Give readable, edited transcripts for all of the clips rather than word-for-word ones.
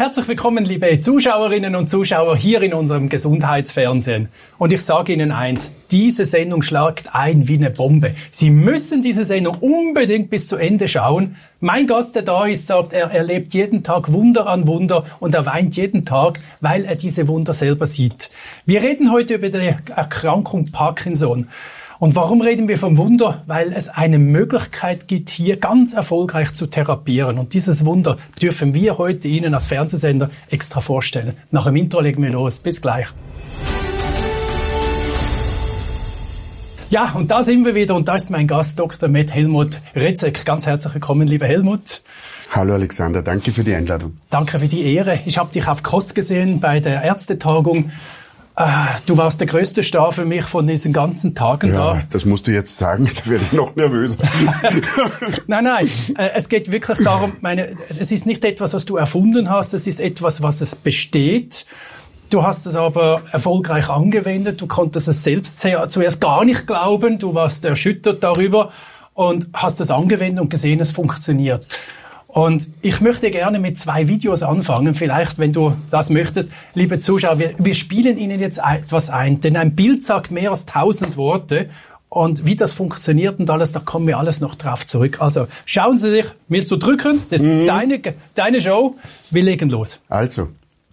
Herzlich willkommen, liebe Zuschauerinnen und Zuschauer, hier in unserem Gesundheitsfernsehen. Und ich sage Ihnen eins, diese Sendung schlägt ein wie eine Bombe. Sie müssen diese Sendung unbedingt bis zu Ende schauen. Mein Gast, der da ist, sagt, er erlebt jeden Tag Wunder an Wunder und er weint jeden Tag, weil er diese Wunder selber sieht. Wir reden heute über die Erkrankung Parkinson. Und warum reden wir vom Wunder? Weil es eine Möglichkeit gibt, hier ganz erfolgreich zu therapieren. Und dieses Wunder dürfen wir heute Ihnen als Fernsehsender extra vorstellen. Nach dem Intro legen wir los. Bis gleich. Ja, und da sind wir wieder. Und da ist mein Gast, Dr. Med Helmut Rezek. Ganz herzlich willkommen, lieber Helmut. Hallo Alexander, danke für die Einladung. Danke für die Ehre. Ich habe dich auf KOS gesehen bei der Ärztetagung. Du warst der größte Star für mich von diesen ganzen Tagen da. Ja, das musst du jetzt sagen, da werde ich noch nervöser. Nein, es geht wirklich darum, es ist nicht etwas, was du erfunden hast, es ist etwas, was es besteht. Du hast es aber erfolgreich angewendet, du konntest es selbst zuerst gar nicht glauben, du warst erschüttert darüber und hast es angewendet und gesehen, es funktioniert. Und ich möchte gerne mit 2 Videos anfangen, vielleicht, wenn du das möchtest. Liebe Zuschauer, wir spielen Ihnen jetzt etwas ein, denn ein Bild sagt mehr als 1000 Worte. Und wie das funktioniert und alles, da kommen wir alles noch drauf zurück. Also schauen Sie sich, mir zu drücken, das ist deine Show. Wir legen los. Also.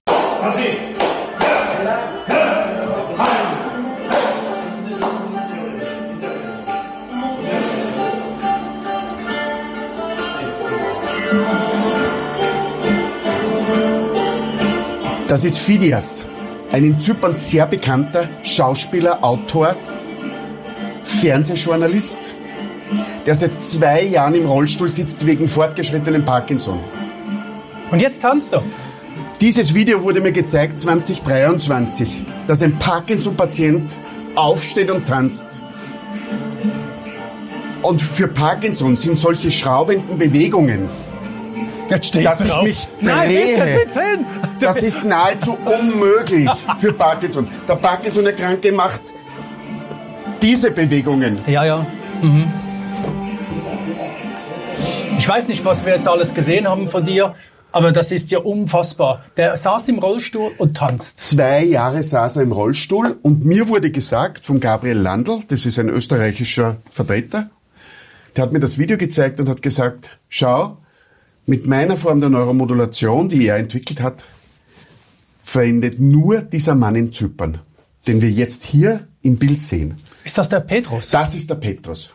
Das ist Fidias, ein in Zypern sehr bekannter Schauspieler, Autor, Fernsehjournalist, der seit 2 Jahren im Rollstuhl sitzt wegen fortgeschrittenem Parkinson. Und jetzt tanzt er. Dieses Video wurde mir gezeigt 2023, dass ein Parkinson-Patient aufsteht und tanzt. Und für Parkinson sind solche schraubenden Bewegungen, dass ich mich drehe, das ist nahezu unmöglich für Parkinson. Der Parkinson-Erkrankte macht diese Bewegungen. Ja. Mhm. Ich weiß nicht, was wir jetzt alles gesehen haben von dir, aber das ist ja unfassbar. Der saß im Rollstuhl und tanzt. 2 Jahre saß er im Rollstuhl und mir wurde gesagt von Gabriel Landl, das ist ein österreichischer Vertreter, der hat mir das Video gezeigt und hat gesagt, schau, mit meiner Form der Neuromodulation, die er entwickelt hat, verendet nur dieser Mann in Zypern, den wir jetzt hier im Bild sehen. Ist das der Petrus? Das ist der Petrus.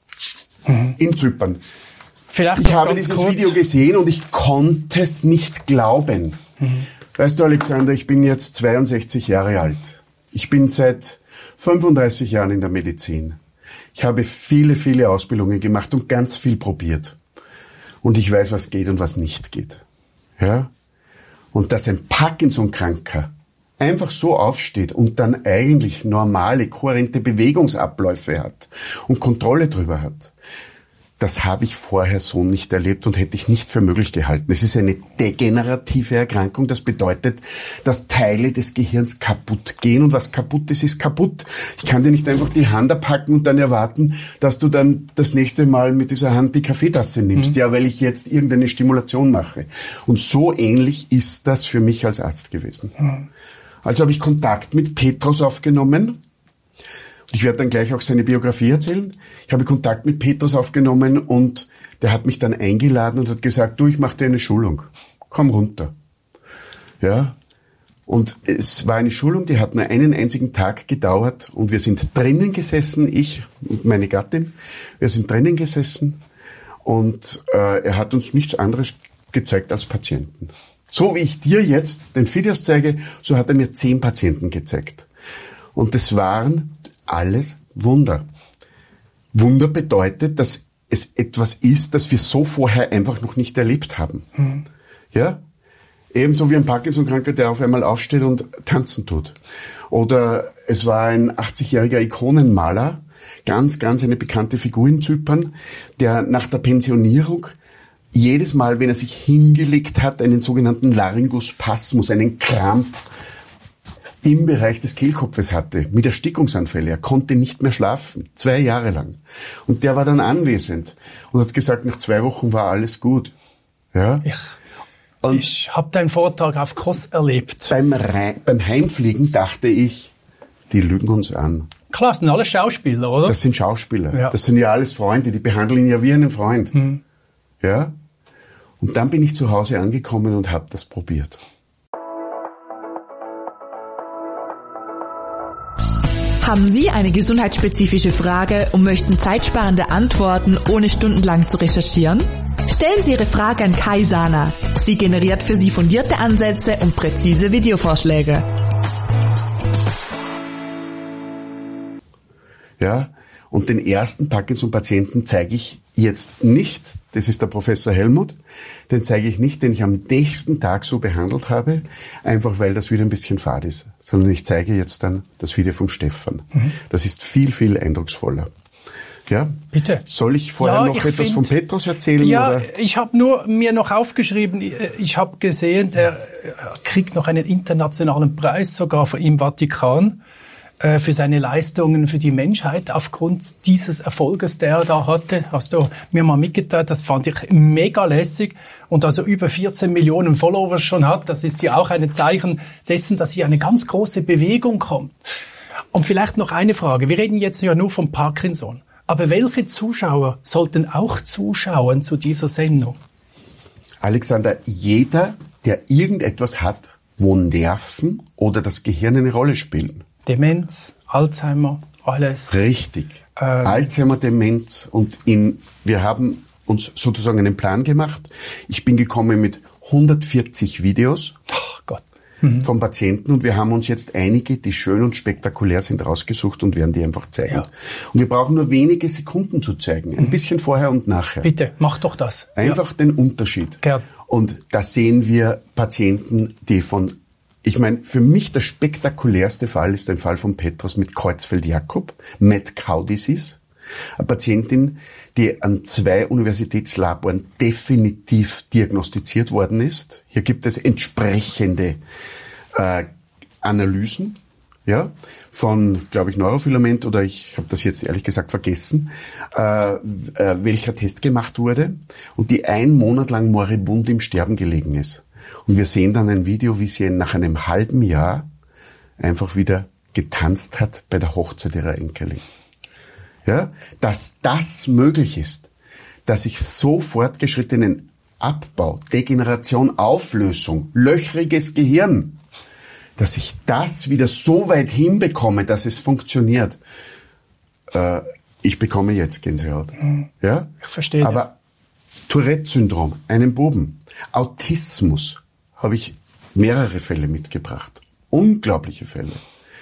In Zypern. Vielleicht ich habe dieses Video gesehen und ich konnte es nicht glauben. Weißt du, Alexander, ich bin jetzt 62 Jahre alt. Ich bin seit 35 Jahren in der Medizin. Ich habe viele, viele Ausbildungen gemacht und ganz viel probiert. Und ich weiß, was geht und was nicht geht. Ja? Und dass ein Parkinson-Kranker einfach so aufsteht und dann eigentlich normale, kohärente Bewegungsabläufe hat und Kontrolle drüber hat, das habe ich vorher so nicht erlebt und hätte ich nicht für möglich gehalten. Es ist eine degenerative Erkrankung. Das bedeutet, dass Teile des Gehirns kaputt gehen und was kaputt ist, ist kaputt. Ich kann dir nicht einfach die Hand abhacken und dann erwarten, dass du dann das nächste Mal mit dieser Hand die Kaffeetasse nimmst. Ja, weil ich jetzt irgendeine Stimulation mache. Und so ähnlich ist das für mich als Arzt gewesen. Also habe ich Kontakt mit Petrus aufgenommen. Ich werde dann gleich auch seine Biografie erzählen. Ich habe Kontakt mit Petrus aufgenommen und der hat mich dann eingeladen und hat gesagt, du, ich mache dir eine Schulung. Komm runter. Ja. Und es war eine Schulung, die hat nur einen einzigen Tag gedauert und wir sind drinnen gesessen, ich und meine Gattin. Wir sind drinnen gesessen und er hat uns nichts anderes gezeigt als Patienten. So wie ich dir jetzt den Fidias zeige, so hat er mir 10 Patienten gezeigt. Und das waren alles Wunder. Wunder bedeutet, dass es etwas ist, das wir so vorher einfach noch nicht erlebt haben. Ja? Ebenso wie ein Parkinson-Kranker, der auf einmal aufsteht und tanzen tut. Oder es war ein 80-jähriger Ikonenmaler, ganz eine bekannte Figur in Zypern, der nach der Pensionierung jedes Mal, wenn er sich hingelegt hat, einen sogenannten Laryngospasmus, einen Krampf im Bereich des Kehlkopfes hatte, mit Erstickungsanfällen. Er konnte nicht mehr schlafen, 2 Jahre lang. Und der war dann anwesend und hat gesagt, nach 2 Wochen war alles gut. Ja? Und ich habe deinen Vortrag auf Kos erlebt. beim Heimfliegen dachte ich, die lügen uns an. Klar, das sind alle Schauspieler, oder? Das sind Schauspieler. Ja. Das sind ja alles Freunde, die behandeln ihn ja wie einen Freund. Ja? Und dann bin ich zu Hause angekommen und habe das probiert. Haben Sie eine gesundheitsspezifische Frage und möchten zeitsparende Antworten, ohne stundenlang zu recherchieren? Stellen Sie Ihre Frage an Kai Sahner. Sie generiert für Sie fundierte Ansätze und präzise Videovorschläge. Ja? Und den ersten Parkinson-Patienten zeige ich jetzt nicht, das ist der Professor Helmut, den zeige ich nicht, den ich am nächsten Tag so behandelt habe, einfach weil das wieder ein bisschen fad ist, sondern ich zeige jetzt dann das Video vom Stefan. Das ist viel, viel eindrucksvoller. Ja? Bitte. Soll ich vorher noch etwas von Petrus erzählen? Ja, oder? ich habe nur mir noch aufgeschrieben, ich habe gesehen, der kriegt noch einen internationalen Preis sogar im Vatikan für seine Leistungen für die Menschheit aufgrund dieses Erfolges, der er da hatte. Hast du mir mal mitgeteilt, das fand ich mega lässig. Und also über 14 Millionen Follower schon hat, das ist ja auch ein Zeichen dessen, dass hier eine ganz große Bewegung kommt. Und vielleicht noch eine Frage. Wir reden jetzt ja nur von Parkinson. Aber welche Zuschauer sollten auch zuschauen zu dieser Sendung? Alexander, jeder, der irgendetwas hat, wo Nerven oder das Gehirn eine Rolle spielen. Demenz, Alzheimer, alles. Richtig. Alzheimer, Demenz und wir haben uns sozusagen einen Plan gemacht. Ich bin gekommen mit 140 Videos von Patienten und wir haben uns jetzt einige, die schön und spektakulär sind, rausgesucht und werden die einfach zeigen. Ja. Und wir brauchen nur wenige Sekunden zu zeigen. Ein bisschen vorher und nachher. Bitte, mach doch das. Einfach den Unterschied. Gern. Und da sehen wir Patienten, die ich meine, für mich der spektakulärste Fall ist ein Fall von Petrus mit Creutzfeldt-Jakob, Mad-Cow-Disease. Eine Patientin, die an 2 Universitätslaboren definitiv diagnostiziert worden ist. Hier gibt es entsprechende Analysen, ja, von, glaube ich, Neurofilament oder ich habe das jetzt ehrlich gesagt vergessen, welcher Test gemacht wurde und die 1 Monat lang moribund im Sterben gelegen ist. Und wir sehen dann ein Video, wie sie nach einem halben Jahr einfach wieder getanzt hat bei der Hochzeit ihrer Enkelin. Ja, dass das möglich ist, dass ich so fortgeschrittenen Abbau, Degeneration, Auflösung, löchriges Gehirn, dass ich das wieder so weit hinbekomme, dass es funktioniert. Ich bekomme jetzt Gänsehaut. Ja? Ich verstehe. Aber Tourette-Syndrom, einen Buben, Autismus, habe ich mehrere Fälle mitgebracht. Unglaubliche Fälle.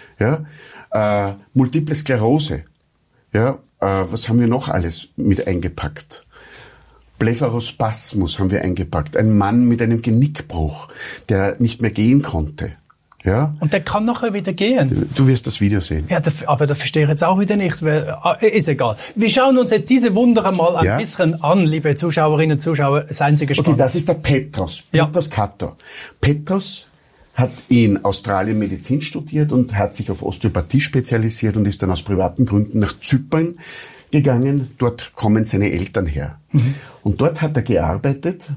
Ja? Multiple Sklerose. Ja? Was haben wir noch alles mit eingepackt? Blepharospasmus haben wir eingepackt. Ein Mann mit einem Genickbruch, der nicht mehr gehen konnte. Ja? Und der kann nachher wieder gehen. Du wirst das Video sehen. Ja, aber da verstehe ich jetzt auch wieder nicht, weil, ist egal. Wir schauen uns jetzt diese Wunder einmal ein bisschen an, liebe Zuschauerinnen und Zuschauer, seien Sie gespannt. Okay, das ist der Petrus Kato. Petrus hat in Australien Medizin studiert und hat sich auf Osteopathie spezialisiert und ist dann aus privaten Gründen nach Zypern gegangen. Dort kommen seine Eltern her. Und dort hat er gearbeitet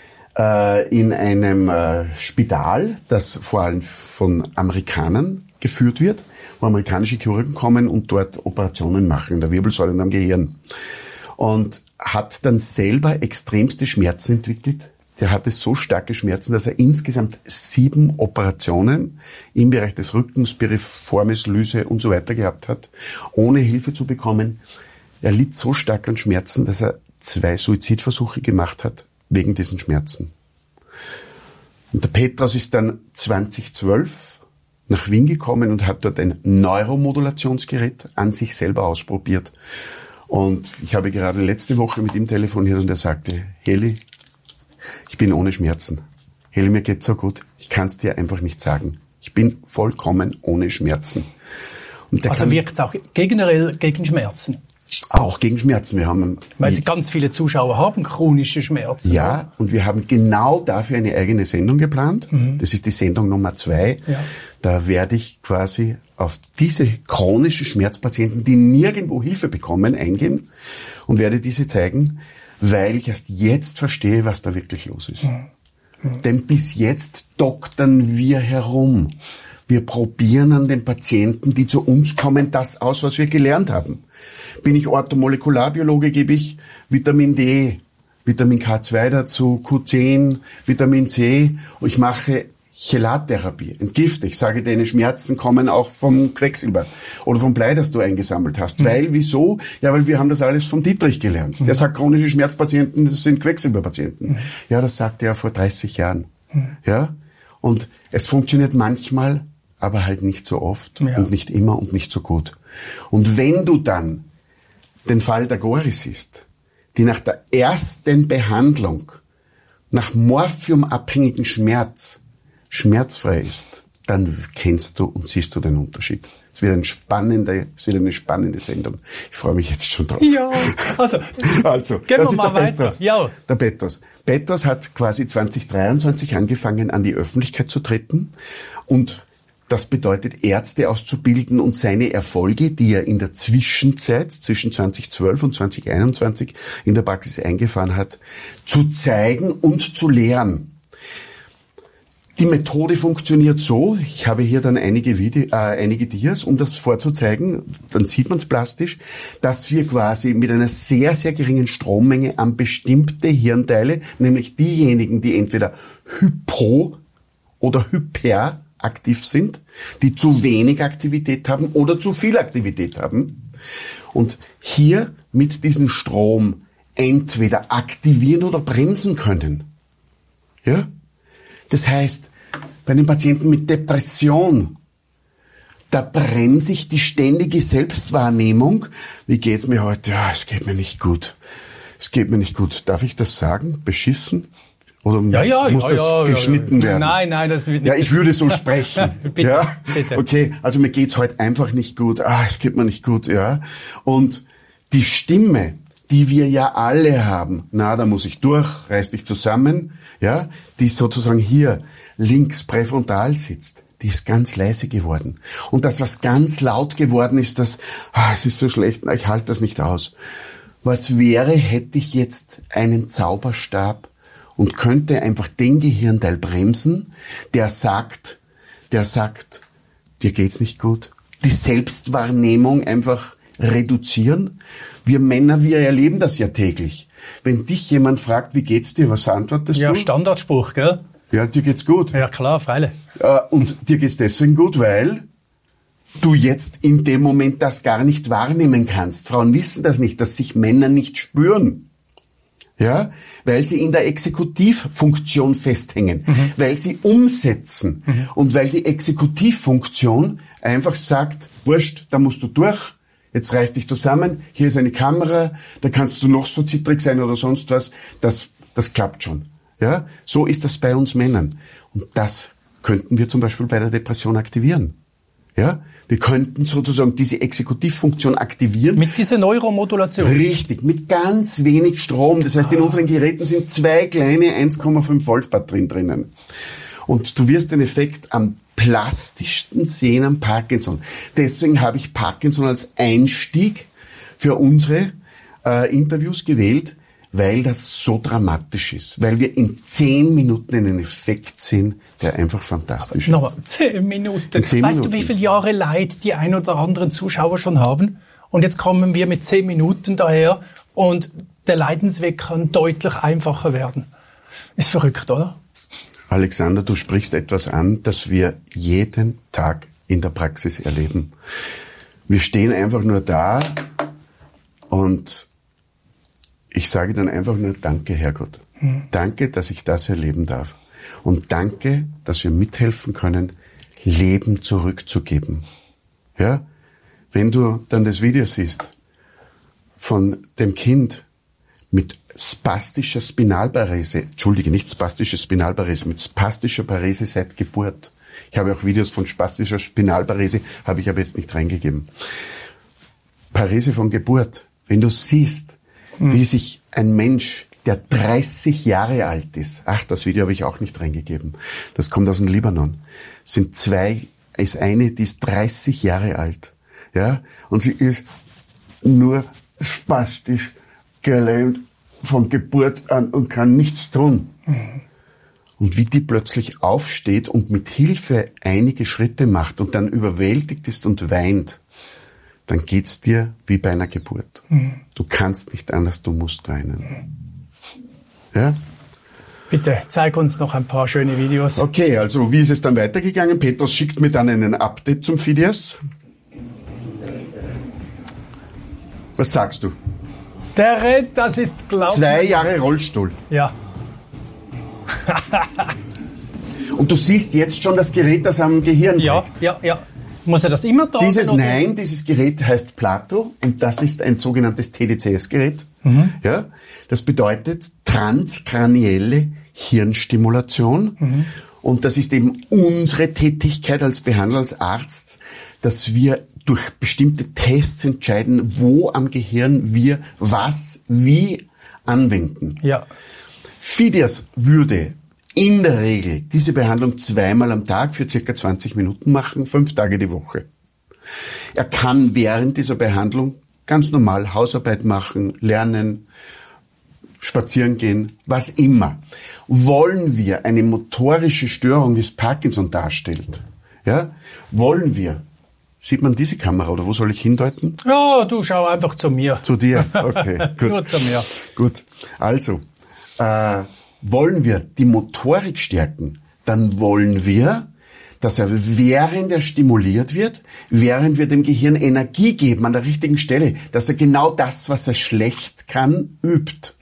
in einem Spital, das vor allem von Amerikanern geführt wird, wo amerikanische Chirurgen kommen und dort Operationen machen, in der Wirbelsäule und am Gehirn. Und hat dann selber extremste Schmerzen entwickelt. Der hatte so starke Schmerzen, dass er insgesamt 7 Operationen im Bereich des Rückens, Piriformis, Lyse und so weiter gehabt hat, ohne Hilfe zu bekommen. Er litt so stark an Schmerzen, dass er 2 Suizidversuche gemacht hat, wegen diesen Schmerzen. Und der Petrus ist dann 2012 nach Wien gekommen und hat dort ein Neuromodulationsgerät an sich selber ausprobiert. Und ich habe gerade letzte Woche mit ihm telefoniert und er sagte, Heli, ich bin ohne Schmerzen. Heli, mir geht's so gut, ich kann's dir einfach nicht sagen. Ich bin vollkommen ohne Schmerzen. Und also wirkt es auch generell gegen Schmerzen? Auch gegen Schmerzen. Wir haben, weil ganz viele Zuschauer haben chronische Schmerzen. Ja, und wir haben genau dafür eine eigene Sendung geplant. Das ist die Sendung Nummer 2. Ja. Da werde ich quasi auf diese chronischen Schmerzpatienten, die nirgendwo Hilfe bekommen, eingehen und werde diese zeigen, weil ich erst jetzt verstehe, was da wirklich los ist. Denn bis jetzt doktern wir herum. Wir probieren an den Patienten, die zu uns kommen, das aus, was wir gelernt haben. Bin ich Orthomolekularbiologe, gebe ich Vitamin D, Vitamin K2 dazu, Q10, Vitamin C. Und ich mache Chelattherapie, entgifte. Ich sage, deine Schmerzen kommen auch vom Quecksilber oder vom Blei, das du eingesammelt hast. Weil, wieso? Ja, weil wir haben das alles vom Dietrich gelernt. Der sagt, chronische Schmerzpatienten, das sind Quecksilberpatienten. Ja, das sagte er vor 30 Jahren. Ja? Und es funktioniert manchmal, aber halt nicht so oft und nicht immer und nicht so gut. Und wenn du dann den Fall der Gori siehst, die nach der ersten Behandlung nach morphiumabhängigen Schmerz schmerzfrei ist, dann kennst du und siehst du den Unterschied. Es wird eine spannende Sendung. Ich freue mich jetzt schon drauf. Ja, also gehen wir mal weiter. Ja. Der Petros. Petros hat quasi 2023 angefangen, an die Öffentlichkeit zu treten und das bedeutet, Ärzte auszubilden und seine Erfolge, die er in der Zwischenzeit, zwischen 2012 und 2021 in der Praxis eingefahren hat, zu zeigen und zu lehren. Die Methode funktioniert so, ich habe hier dann einige Dias, um das vorzuzeigen, dann sieht man es plastisch, dass wir quasi mit einer sehr, sehr geringen Strommenge an bestimmte Hirnteile, nämlich diejenigen, die entweder hypo- oder hyperaktiv sind, die zu wenig Aktivität haben oder zu viel Aktivität haben, und hier mit diesem Strom entweder aktivieren oder bremsen können. Ja? Das heißt, bei den Patienten mit Depression, da bremse ich die ständige Selbstwahrnehmung. Wie geht's mir heute? Ja, es geht mir nicht gut. Es geht mir nicht gut. Darf ich das sagen? Beschissen? Oder muss das geschnitten werden? Nein, das wird nicht. Ja, ich würde so sprechen. Bitte, ja? bitte. Okay, also mir geht's heute einfach nicht gut. Es geht mir nicht gut, ja. Und die Stimme, die wir ja alle haben, da muss ich durch, reiß dich zusammen, ja, die sozusagen hier links präfrontal sitzt, die ist ganz leise geworden. Und das, was ganz laut geworden ist, das, es ist so schlecht, ich halte das nicht aus. Was wäre, hätte ich jetzt einen Zauberstab und könnte einfach den Gehirnteil bremsen, der sagt, dir geht's nicht gut. Die Selbstwahrnehmung einfach reduzieren. Wir Männer, wir erleben das ja täglich. Wenn dich jemand fragt, wie geht's dir, was antwortest du? Ja, Standardspruch, gell? Ja, dir geht's gut. Ja, klar, freilich. Und dir geht's deswegen gut, weil du jetzt in dem Moment das gar nicht wahrnehmen kannst. Frauen wissen das nicht, dass sich Männer nicht spüren. Ja, weil sie in der Exekutivfunktion festhängen, weil sie umsetzen und weil die Exekutivfunktion einfach sagt, wurscht, da musst du durch, jetzt reiß dich zusammen, hier ist eine Kamera, da kannst du noch so zittrig sein oder sonst was, das klappt schon. Ja, so ist das bei uns Männern. Und das könnten wir zum Beispiel bei der Depression aktivieren. Ja, wir könnten sozusagen diese Exekutivfunktion aktivieren. Mit dieser Neuromodulation. Richtig, mit ganz wenig Strom. Das heißt, in unseren Geräten sind 2 kleine 1,5 Volt Batterien drinnen. Und du wirst den Effekt am plastischsten sehen am Parkinson. Deswegen habe ich Parkinson als Einstieg für unsere Interviews gewählt, weil das so dramatisch ist. Weil wir in 10 Minuten einen Effekt sehen, der einfach fantastisch ist. Nochmal, 10 Minuten. Weißt du, wie viele Jahre Leid die ein oder anderen Zuschauer schon haben? Und jetzt kommen wir mit 10 Minuten daher und der Leidensweg kann deutlich einfacher werden. Ist verrückt, oder? Alexander, du sprichst etwas an, das wir jeden Tag in der Praxis erleben. Wir stehen einfach nur da und ich sage dann einfach nur, danke, Herrgott. Danke, dass ich das erleben darf. Und danke, dass wir mithelfen können, Leben zurückzugeben. Ja? Wenn du dann das Video siehst von dem Kind mit spastischer Spinalparese, mit spastischer Parese seit Geburt. Ich habe auch Videos von spastischer Spinalparese, habe ich aber jetzt nicht reingegeben. Parese von Geburt. Wenn du siehst, wie sich ein Mensch, der 30 Jahre alt ist, das Video habe ich auch nicht reingegeben, das kommt aus dem Libanon, ist eine, die ist 30 Jahre alt, ja, und sie ist nur spastisch gelähmt von Geburt an und kann nichts tun. und wie die plötzlich aufsteht und mit Hilfe einige Schritte macht und dann überwältigt ist und weint, dann geht's dir wie bei einer Geburt. Du kannst nicht anders, du musst weinen. Ja? Bitte, zeig uns noch ein paar schöne Videos. Okay, also wie ist es dann weitergegangen? Petrus schickt mir dann einen Update zum Phidias. Was sagst du? Der rennt, das ist glaublich. 2 Jahre Rollstuhl. Ja. Und du siehst jetzt schon das Gerät, das am Gehirn trägt. Ja. Muss er das immer da Nein, dieses Gerät heißt Plato und das ist ein sogenanntes TDCS-Gerät. Ja, das bedeutet transkranielle Hirnstimulation. Und das ist eben unsere Tätigkeit als Behandler, als Arzt, dass wir durch bestimmte Tests entscheiden, wo am Gehirn wir was, wie anwenden. Ja. Phidias würde in der Regel diese Behandlung 2-mal am Tag für circa 20 Minuten machen, 5 Tage die Woche. Er kann während dieser Behandlung ganz normal Hausarbeit machen, lernen, spazieren gehen, was immer. Wollen wir eine motorische Störung, wie es Parkinson darstellt, ja, sieht man diese Kamera oder wo soll ich hindeuten? Ja, du schau einfach zu mir. Zu dir, okay, gut. Nur zu mir. Gut, also, wollen wir die Motorik stärken, dann wollen wir, dass er, während er stimuliert wird, während wir dem Gehirn Energie geben an der richtigen Stelle, dass er genau das, was er schlecht kann, übt.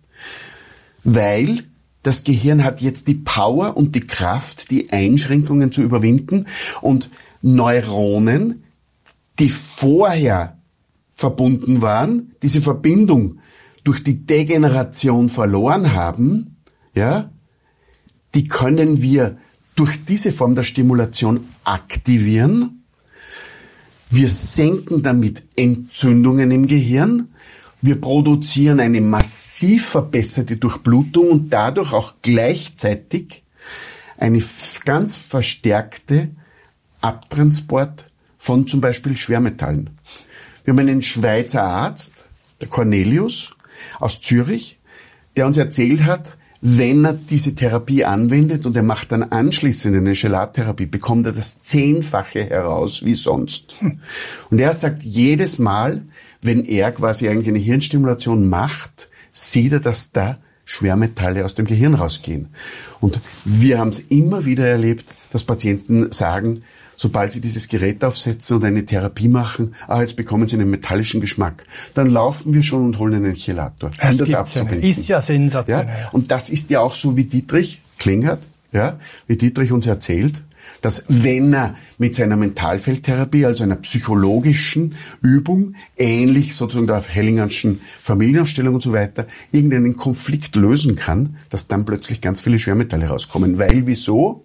Weil das Gehirn hat jetzt die Power und die Kraft, die Einschränkungen zu überwinden und Neuronen, die vorher verbunden waren, diese Verbindung durch die Degeneration verloren haben, ja, die können wir durch diese Form der Stimulation aktivieren. Wir senken damit Entzündungen im Gehirn. Wir produzieren eine massiv verbesserte Durchblutung und dadurch auch gleichzeitig eine ganz verstärkte Abtransport von zum Beispiel Schwermetallen. Wir haben einen Schweizer Arzt, der Cornelius aus Zürich, der uns erzählt hat, wenn er diese Therapie anwendet und er macht dann anschließend eine Gelattherapie, bekommt er das 10-fache heraus wie sonst. Und er sagt, jedes Mal, wenn er quasi eigentlich eine Hirnstimulation macht, sieht er, dass da Schwermetalle aus dem Gehirn rausgehen. Und wir haben es immer wieder erlebt, dass Patienten sagen, sobald sie dieses Gerät aufsetzen und eine Therapie machen, jetzt bekommen sie einen metallischen Geschmack. Dann laufen wir schon und holen einen Chelator, um das abzubinden. Ist ja sensationell. Ja? Und das ist ja auch so, wie Dietrich Klingert, ja, wie Dietrich uns erzählt, dass wenn er mit seiner Mentalfeldtherapie, also einer psychologischen Übung, ähnlich sozusagen der Hellingerschen Familienaufstellung und so weiter, irgendeinen Konflikt lösen kann, dass dann plötzlich ganz viele Schwermetalle rauskommen. Weil wieso?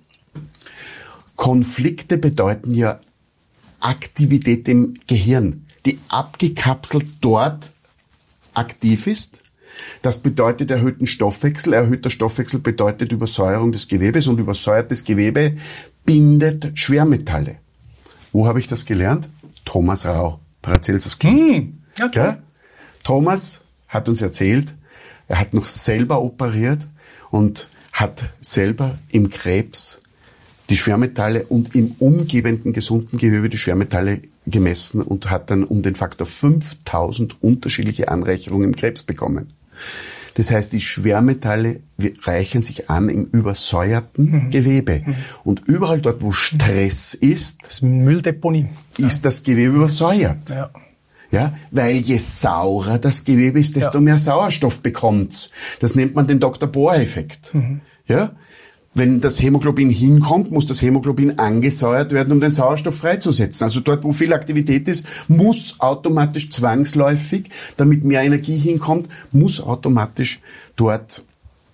Konflikte bedeuten ja Aktivität im Gehirn, die abgekapselt dort aktiv ist. Das bedeutet erhöhten Stoffwechsel. Erhöhter Stoffwechsel bedeutet Übersäuerung des Gewebes und übersäuertes Gewebe bindet Schwermetalle. Wo habe ich das gelernt? Thomas Rau, Paracelsus Kind. Okay. Ja? Thomas hat uns erzählt, er hat noch selber operiert und hat selber im Krebs die Schwermetalle und im umgebenden gesunden Gewebe die Schwermetalle gemessen und hat dann um den Faktor 5000 unterschiedliche Anreicherungen im Krebs bekommen. Das heißt, die Schwermetalle reichern sich an im übersäuerten Gewebe. Und überall dort, wo Stress ist, das ist Mülldeponie, ist das Gewebe übersäuert. Ja. Ja, weil je saurer das Gewebe ist, desto mehr Sauerstoff bekommt's. Das nennt man den Dr. Bohr-Effekt. Ja? Wenn das Hämoglobin hinkommt, muss das Hämoglobin angesäuert werden, um den Sauerstoff freizusetzen. Also dort, wo viel Aktivität ist, muss automatisch zwangsläufig, damit mehr Energie hinkommt, muss automatisch dort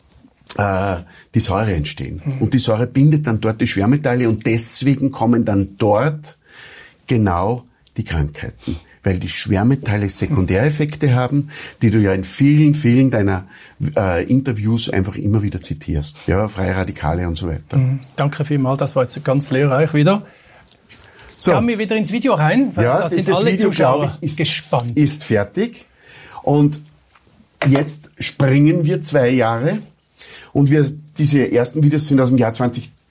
die Säure entstehen. Und die Säure bindet dann dort die Schwermetalle und deswegen kommen dann dort genau die Krankheiten. Weil die Schwermetalle Sekundäreffekte haben, die du ja in vielen, vielen deiner Interviews einfach immer wieder zitierst. Ja, freie Radikale und so weiter. Danke vielmals, das war jetzt ganz lehrreich wieder. So. Gehen wir wieder ins Video rein, weil Ja, da sind dieses alle Video, Zuschauer glaube ich, gespannt. ist fertig. Und jetzt springen wir 2 Jahre und wir diese ersten Videos sind aus dem Jahr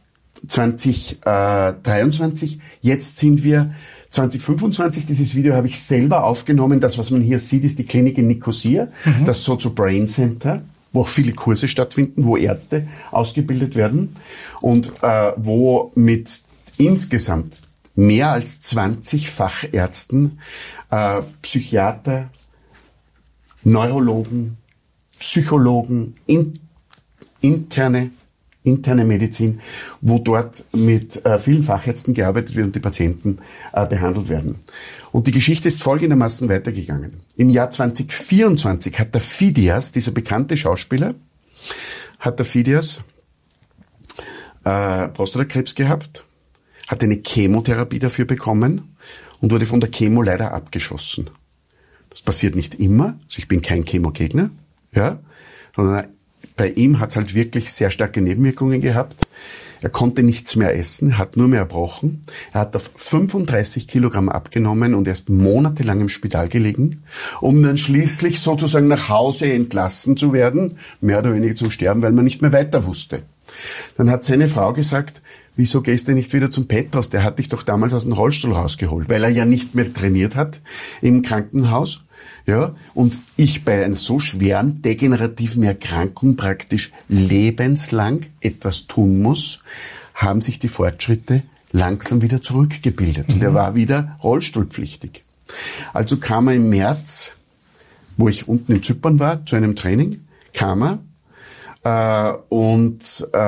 2023. Jetzt sind wir 2025. Dieses Video habe ich selber aufgenommen. Das, was man hier sieht, ist die Klinik in Nicosia, das Sozo Brain Center, wo auch viele Kurse stattfinden, wo Ärzte ausgebildet werden und wo mit insgesamt mehr als 20 Fachärzten, Psychiater, Neurologen, Psychologen, interne Medizin, wo dort mit vielen Fachärzten gearbeitet wird und die Patienten behandelt werden. Und die Geschichte ist folgendermaßen weitergegangen. Im Jahr 2024 hat der Phidias, dieser bekannte Schauspieler, Prostatakrebs gehabt, hat eine Chemotherapie dafür bekommen und wurde von der Chemo leider abgeschossen. Das passiert nicht immer, also ich bin kein Chemogegner, ja, sondern bei ihm hat es halt wirklich sehr starke Nebenwirkungen gehabt. Er konnte nichts mehr essen, hat nur mehr erbrochen. Er hat auf 35 Kilogramm abgenommen und erst monatelang im Spital gelegen, um dann schließlich sozusagen nach Hause entlassen zu werden, mehr oder weniger zum Sterben, weil man nicht mehr weiter wusste. Dann hat seine Frau gesagt, wieso gehst du nicht wieder zum Petros? Der hat dich doch damals aus dem Rollstuhl rausgeholt, weil er ja nicht mehr trainiert hat im Krankenhaus. Ja, und ich bei einer so schweren degenerativen Erkrankung praktisch lebenslang etwas tun muss, haben sich die Fortschritte langsam wieder zurückgebildet. Und er war wieder rollstuhlpflichtig. Also kam er im März, wo ich unten in Zypern war, zu einem Training, kam er und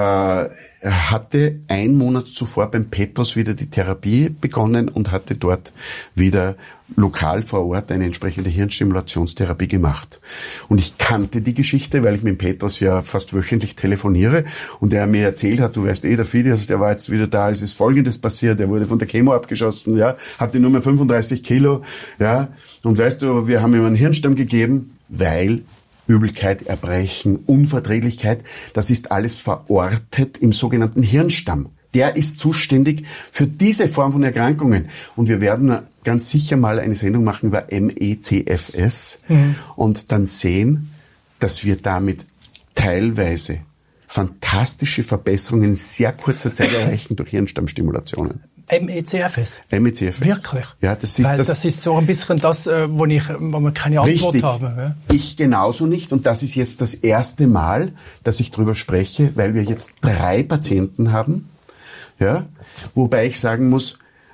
hatte 1 Monat zuvor beim Petros wieder die Therapie begonnen und hatte dort wieder lokal vor Ort eine entsprechende Hirnstimulationstherapie gemacht. Und ich kannte die Geschichte, weil ich mit Petros ja fast wöchentlich telefoniere und er mir erzählt hat, du weißt der Phidias, der war jetzt wieder da, es ist Folgendes passiert, er wurde von der Chemo abgeschossen, ja, hatte nur mehr 35 Kilo, ja, und weißt du, wir haben ihm einen Hirnstamm gegeben, weil Übelkeit, Erbrechen, Unverträglichkeit, das ist alles verortet im sogenannten Hirnstamm. Der ist zuständig für diese Form von Erkrankungen. Und wir werden ganz sicher mal eine Sendung machen über MECFS und dann sehen, dass wir damit teilweise fantastische Verbesserungen in sehr kurzer Zeit erreichen durch Hirnstammstimulationen. MECFS? MECFS. Wirklich? Ja, das ist das ist so ein bisschen das, wo wir keine Antwort richtig. haben. Ja? Ich genauso nicht. Und das ist jetzt das erste Mal, dass ich drüber spreche, weil wir jetzt 3 Patienten haben. Ja, wobei ich sagen muss,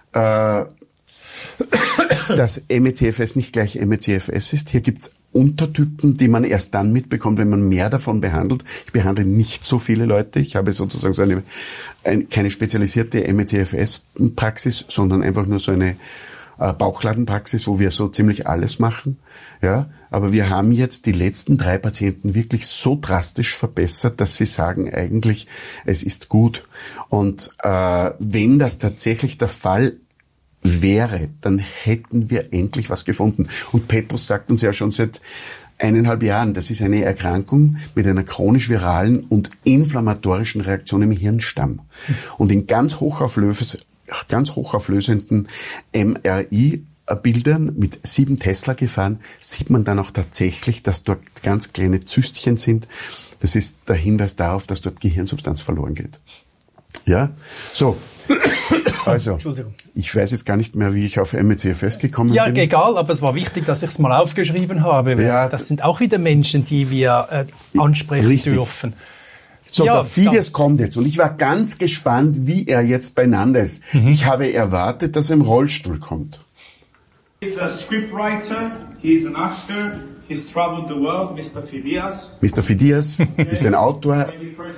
dass MECFS nicht gleich MECFS ist. Hier gibt's Untertypen, die man erst dann mitbekommt, wenn man mehr davon behandelt. Ich behandle nicht so viele Leute. Ich habe sozusagen so keine spezialisierte MECFS-Praxis, sondern einfach nur so eine Bauchladenpraxis, wo wir so ziemlich alles machen. Ja, aber wir haben jetzt die letzten 3 Patienten wirklich so drastisch verbessert, dass sie sagen eigentlich, es ist gut. Und wenn das tatsächlich der Fall wäre, dann hätten wir endlich was gefunden. Und Petros sagt uns ja schon seit 1,5 Jahren, das ist eine Erkrankung mit einer chronisch-viralen und inflammatorischen Reaktion im Hirnstamm. Und in ganz hochauflösenden MRI-Bildern mit 7 Tesla gefahren, sieht man dann auch tatsächlich, dass dort ganz kleine Zystchen sind. Das ist der Hinweis darauf, dass dort Gehirnsubstanz verloren geht. Ja, so. Also, ich weiß jetzt gar nicht mehr, wie ich auf MECFS gekommen bin. Ja, egal, aber es war wichtig, dass ich es mal aufgeschrieben habe. Ja, das sind auch wieder Menschen, die wir ansprechen dürfen. So, ja, der Phidias kommt jetzt und ich war ganz gespannt, wie er jetzt beieinander ist. Ich habe erwartet, dass er im Rollstuhl kommt. He's a scriptwriter, he's an actor, he's traveled the world, Mr. Phidias. Mr. Phidias ist ein Autor,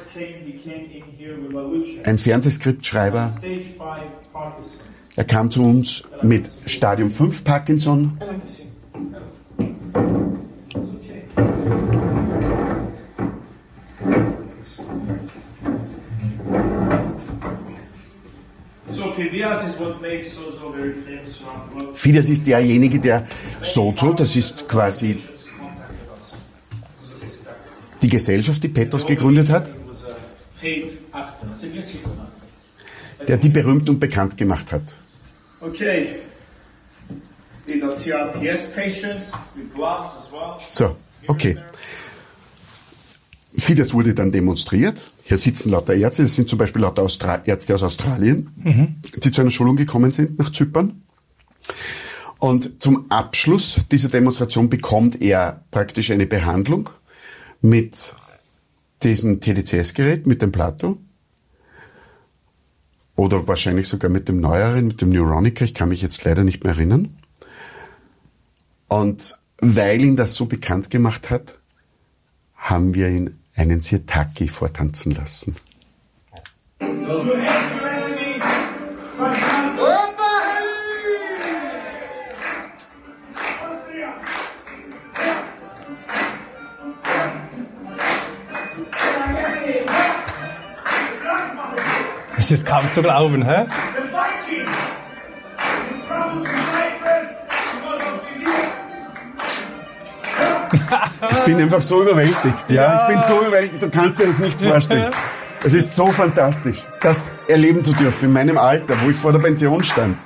ein Fernsehskriptschreiber. Er kam zu uns mit Stadium 5 Parkinson. Phidias ist derjenige, der Sozo, das ist quasi die Gesellschaft, die Petros gegründet hat, der die berühmt und bekannt gemacht hat. Okay. These are CRPS patients with gloves as well. So, okay. Phidias wurde dann demonstriert. Hier sitzen lauter Ärzte, das sind zum Beispiel lauter Ärzte aus Australien, die zu einer Schulung gekommen sind nach Zypern. Und zum Abschluss dieser Demonstration bekommt er praktisch eine Behandlung mit diesem TDCS-Gerät, mit dem Plato. Oder wahrscheinlich sogar mit dem neueren, mit dem Neuronica. Ich kann mich jetzt leider nicht mehr erinnern. Und weil ihn das so bekannt gemacht hat, haben wir ihn einen Sirtaki vortanzen lassen. Es ist kaum zu glauben, hä? Ich bin einfach so überwältigt, ja. Ich bin so überwältigt, du kannst dir das nicht vorstellen. Es ist so fantastisch, das erleben zu dürfen in meinem Alter, wo ich vor der Pension stand.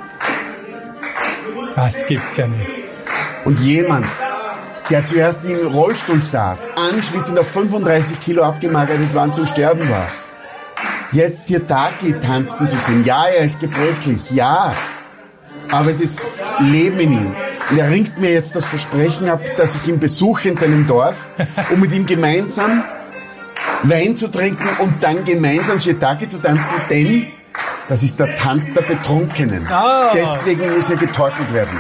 Das gibt's ja nicht. Und jemand, der zuerst im Rollstuhl saß, anschließend auf 35 Kilo abgemagert war und zum Sterben war, jetzt Sirtaki tanzen zu sehen. Ja, er ist gebrechlich, ja, aber es ist Leben in ihm. Und er ringt mir jetzt das Versprechen ab, dass ich ihn besuche in seinem Dorf, um mit ihm gemeinsam Wein zu trinken und dann gemeinsam Sirtaki zu tanzen, denn das ist der Tanz der Betrunkenen. Deswegen muss er getorkelt werden.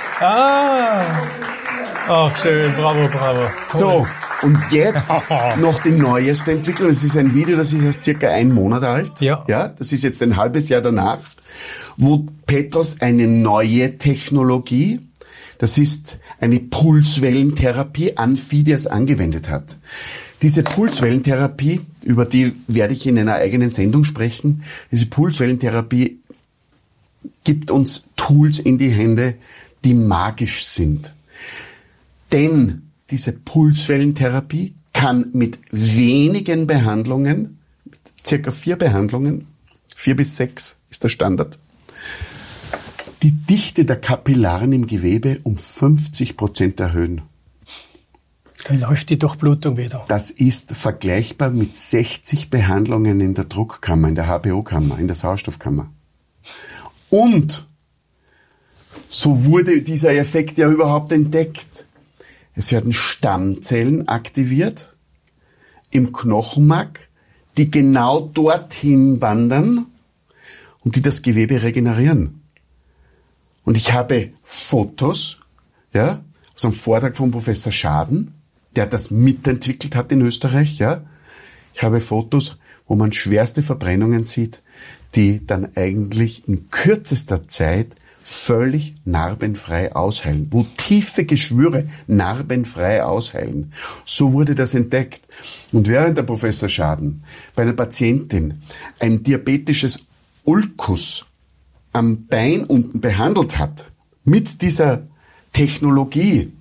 Ach, schön, bravo, bravo. So, und jetzt noch die neueste Entwicklung. Es ist ein Video, das ist erst circa 1 Monat alt. Ja. Das ist jetzt ein halbes Jahr danach, wo Petros eine neue Technologie, das ist eine Pulswellentherapie an Fidias angewendet hat. Diese Pulswellentherapie, über die werde ich in einer eigenen Sendung sprechen, diese Pulswellentherapie gibt uns Tools in die Hände, die magisch sind. Denn diese Pulswellentherapie kann mit wenigen Behandlungen, mit circa 4 Behandlungen, 4 bis 6 ist der Standard, die Dichte der Kapillaren im Gewebe um 50% erhöhen. Dann läuft die Durchblutung wieder. Das ist vergleichbar mit 60 Behandlungen in der Druckkammer, in der HBO-Kammer, in der Sauerstoffkammer. Und so wurde dieser Effekt ja überhaupt entdeckt. Es werden Stammzellen aktiviert im Knochenmark, die genau dorthin wandern und die das Gewebe regenerieren. Und ich habe Fotos, aus einem Vortrag von Professor Schaden, der das mitentwickelt hat in Österreich, Ich habe Fotos, wo man schwerste Verbrennungen sieht, die dann eigentlich in kürzester Zeit völlig narbenfrei ausheilen, wo tiefe Geschwüre narbenfrei ausheilen. So wurde das entdeckt. Und während der Professor Schaden bei einer Patientin ein diabetisches Ulkus am Bein unten behandelt hat, mit dieser Technologie,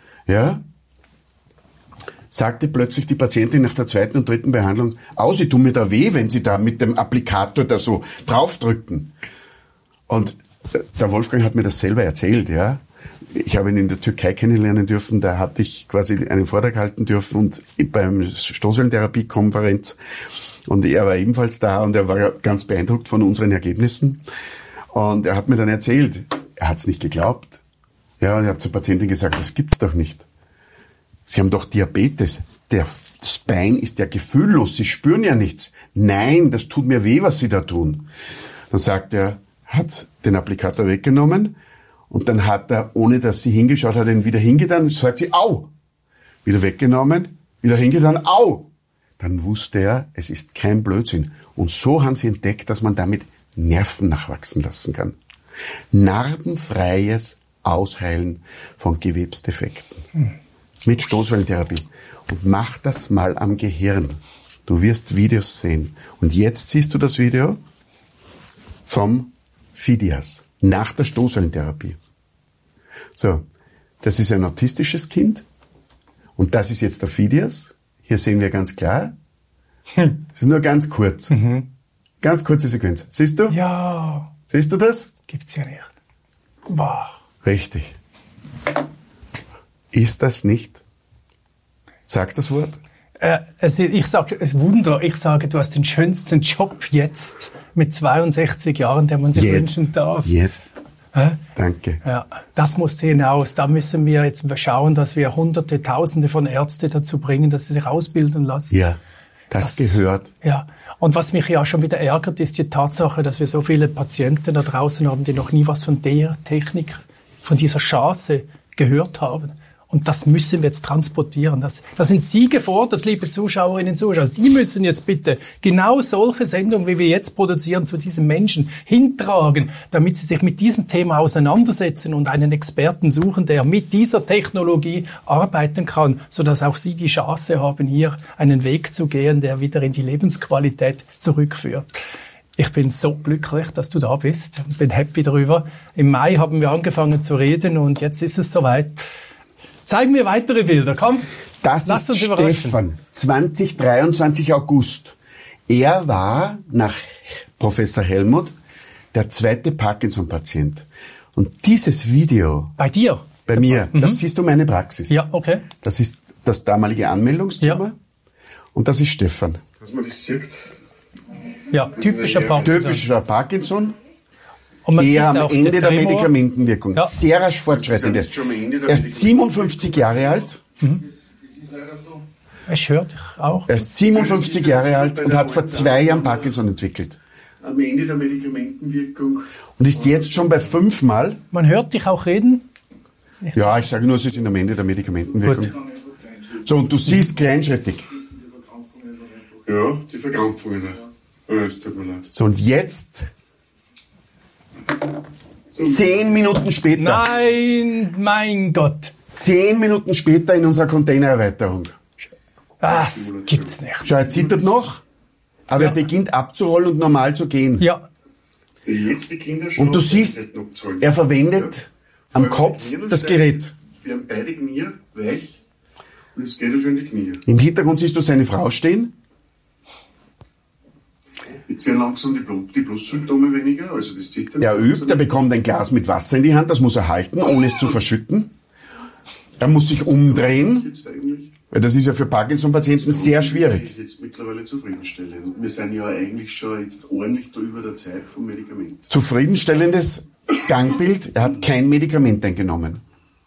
sagte plötzlich die Patientin nach der 2. und 3. Behandlung, sie tun mir da weh, wenn Sie da mit dem Applikator da so draufdrücken. Und der Wolfgang hat mir das selber erzählt, Ich habe ihn in der Türkei kennenlernen dürfen, da hatte ich quasi einen Vortrag halten dürfen und beim Stoßwellentherapie-Konferenz und er war ebenfalls da und er war ganz beeindruckt von unseren Ergebnissen und er hat mir dann erzählt, er hat es nicht geglaubt. Und er hat zur Patientin gesagt, das gibt's doch nicht. Sie haben doch Diabetes. Das Bein ist ja gefühllos, Sie spüren ja nichts. Nein, das tut mir weh, was Sie da tun. Dann sagt er, hat den Applikator weggenommen und dann hat er, ohne dass sie hingeschaut hat, ihn wieder hingetan, sagt sie, au! Wieder weggenommen, wieder hingetan, au! Dann wusste er, es ist kein Blödsinn. Und so haben sie entdeckt, dass man damit Nerven nachwachsen lassen kann. Narbenfreies Ausheilen von Gewebsdefekten. Mit Stoßwellentherapie. Und mach das mal am Gehirn. Du wirst Videos sehen. Und jetzt siehst du das Video vom Fidias nach der Stoßwellentherapie. So, das ist ein autistisches Kind und das ist jetzt der Fidias. Hier sehen wir ganz klar. Es ist nur ganz kurz. Ganz kurze Sequenz. Siehst du? Ja. Siehst du das? Gibt's ja nicht. Boah. Richtig. Ist das nicht? Sag das Wort. Ich sage, du hast den schönsten Job jetzt mit 62 Jahren, den man sich wünschen darf. Jetzt. Danke. Ja, das muss hinaus. Da müssen wir jetzt schauen, dass wir Hunderte, Tausende von Ärzten dazu bringen, dass sie sich ausbilden lassen. Ja, das gehört. Ja. Und was mich ja schon wieder ärgert, ist die Tatsache, dass wir so viele Patienten da draußen haben, die noch nie was von der Technik, von dieser Chance gehört haben. Und das müssen wir jetzt transportieren. Das sind Sie gefordert, liebe Zuschauerinnen und Zuschauer. Sie müssen jetzt bitte genau solche Sendungen, wie wir jetzt produzieren, zu diesen Menschen hintragen, damit sie sich mit diesem Thema auseinandersetzen und einen Experten suchen, der mit dieser Technologie arbeiten kann, sodass auch Sie die Chance haben, hier einen Weg zu gehen, der wieder in die Lebensqualität zurückführt. Ich bin so glücklich, dass du da bist. Bin happy darüber. Im Mai haben wir angefangen zu reden und jetzt ist es soweit. Zeig mir weitere Bilder, komm. Das ist Stefan, 2023 August. Er war nach Professor Helmut der zweite Parkinson-Patient. Und dieses Video... Bei dir? Bei mir. Das siehst du meine Praxis. Ja, okay. Das ist das damalige Anmeldungszimmer. Ja. Und das ist Stefan. Dass man das sieht. Ja, typischer Parkinson. Typischer Parkinson. Und man eher sieht am auch Ende der Tremor. Medikamentenwirkung. Ja. Sehr rasch fortschreitend. Er ist 57 Jahre alt. Ich höre dich auch. Er ist 57 Jahre alt und hat vor 2 Jahren Parkinson entwickelt. Am Ende der Medikamentenwirkung. Und ist jetzt schon bei 5 Mal. Man hört dich auch reden. Ja, ich sage nur, es ist am Ende der Medikamentenwirkung. Gut. So, und du siehst kleinschrittig. Ja, die Verkrampfungen. Es tut mir leid. So, und jetzt 10 Minuten später. Nein, mein Gott. 10 Minuten später in unserer Containererweiterung. Das gibt's nicht. Schau, er zittert noch, aber er beginnt abzurollen und normal zu gehen. Ja, Jetzt beginnt er schon. Und du siehst, er verwendet am Kopf das Gerät. Wir haben beide Knie weich und es geht ja schon in die Knie. Im Hintergrund siehst du seine Frau stehen. Jetzt werden langsam die Plussymptome weniger, also das Zittern. Er übt, er bekommt ein Glas mit Wasser in die Hand, das muss er halten, ohne es zu verschütten. Er muss sich umdrehen, Jetzt eigentlich. weil das ist ja für Parkinson-Patienten sehr schwierig. Ich jetzt mittlerweile zufriedenstellend. Und wir sind ja eigentlich schon jetzt ordentlich da über der Zeit vom Medikament. Zufriedenstellendes Gangbild, er hat kein Medikament eingenommen.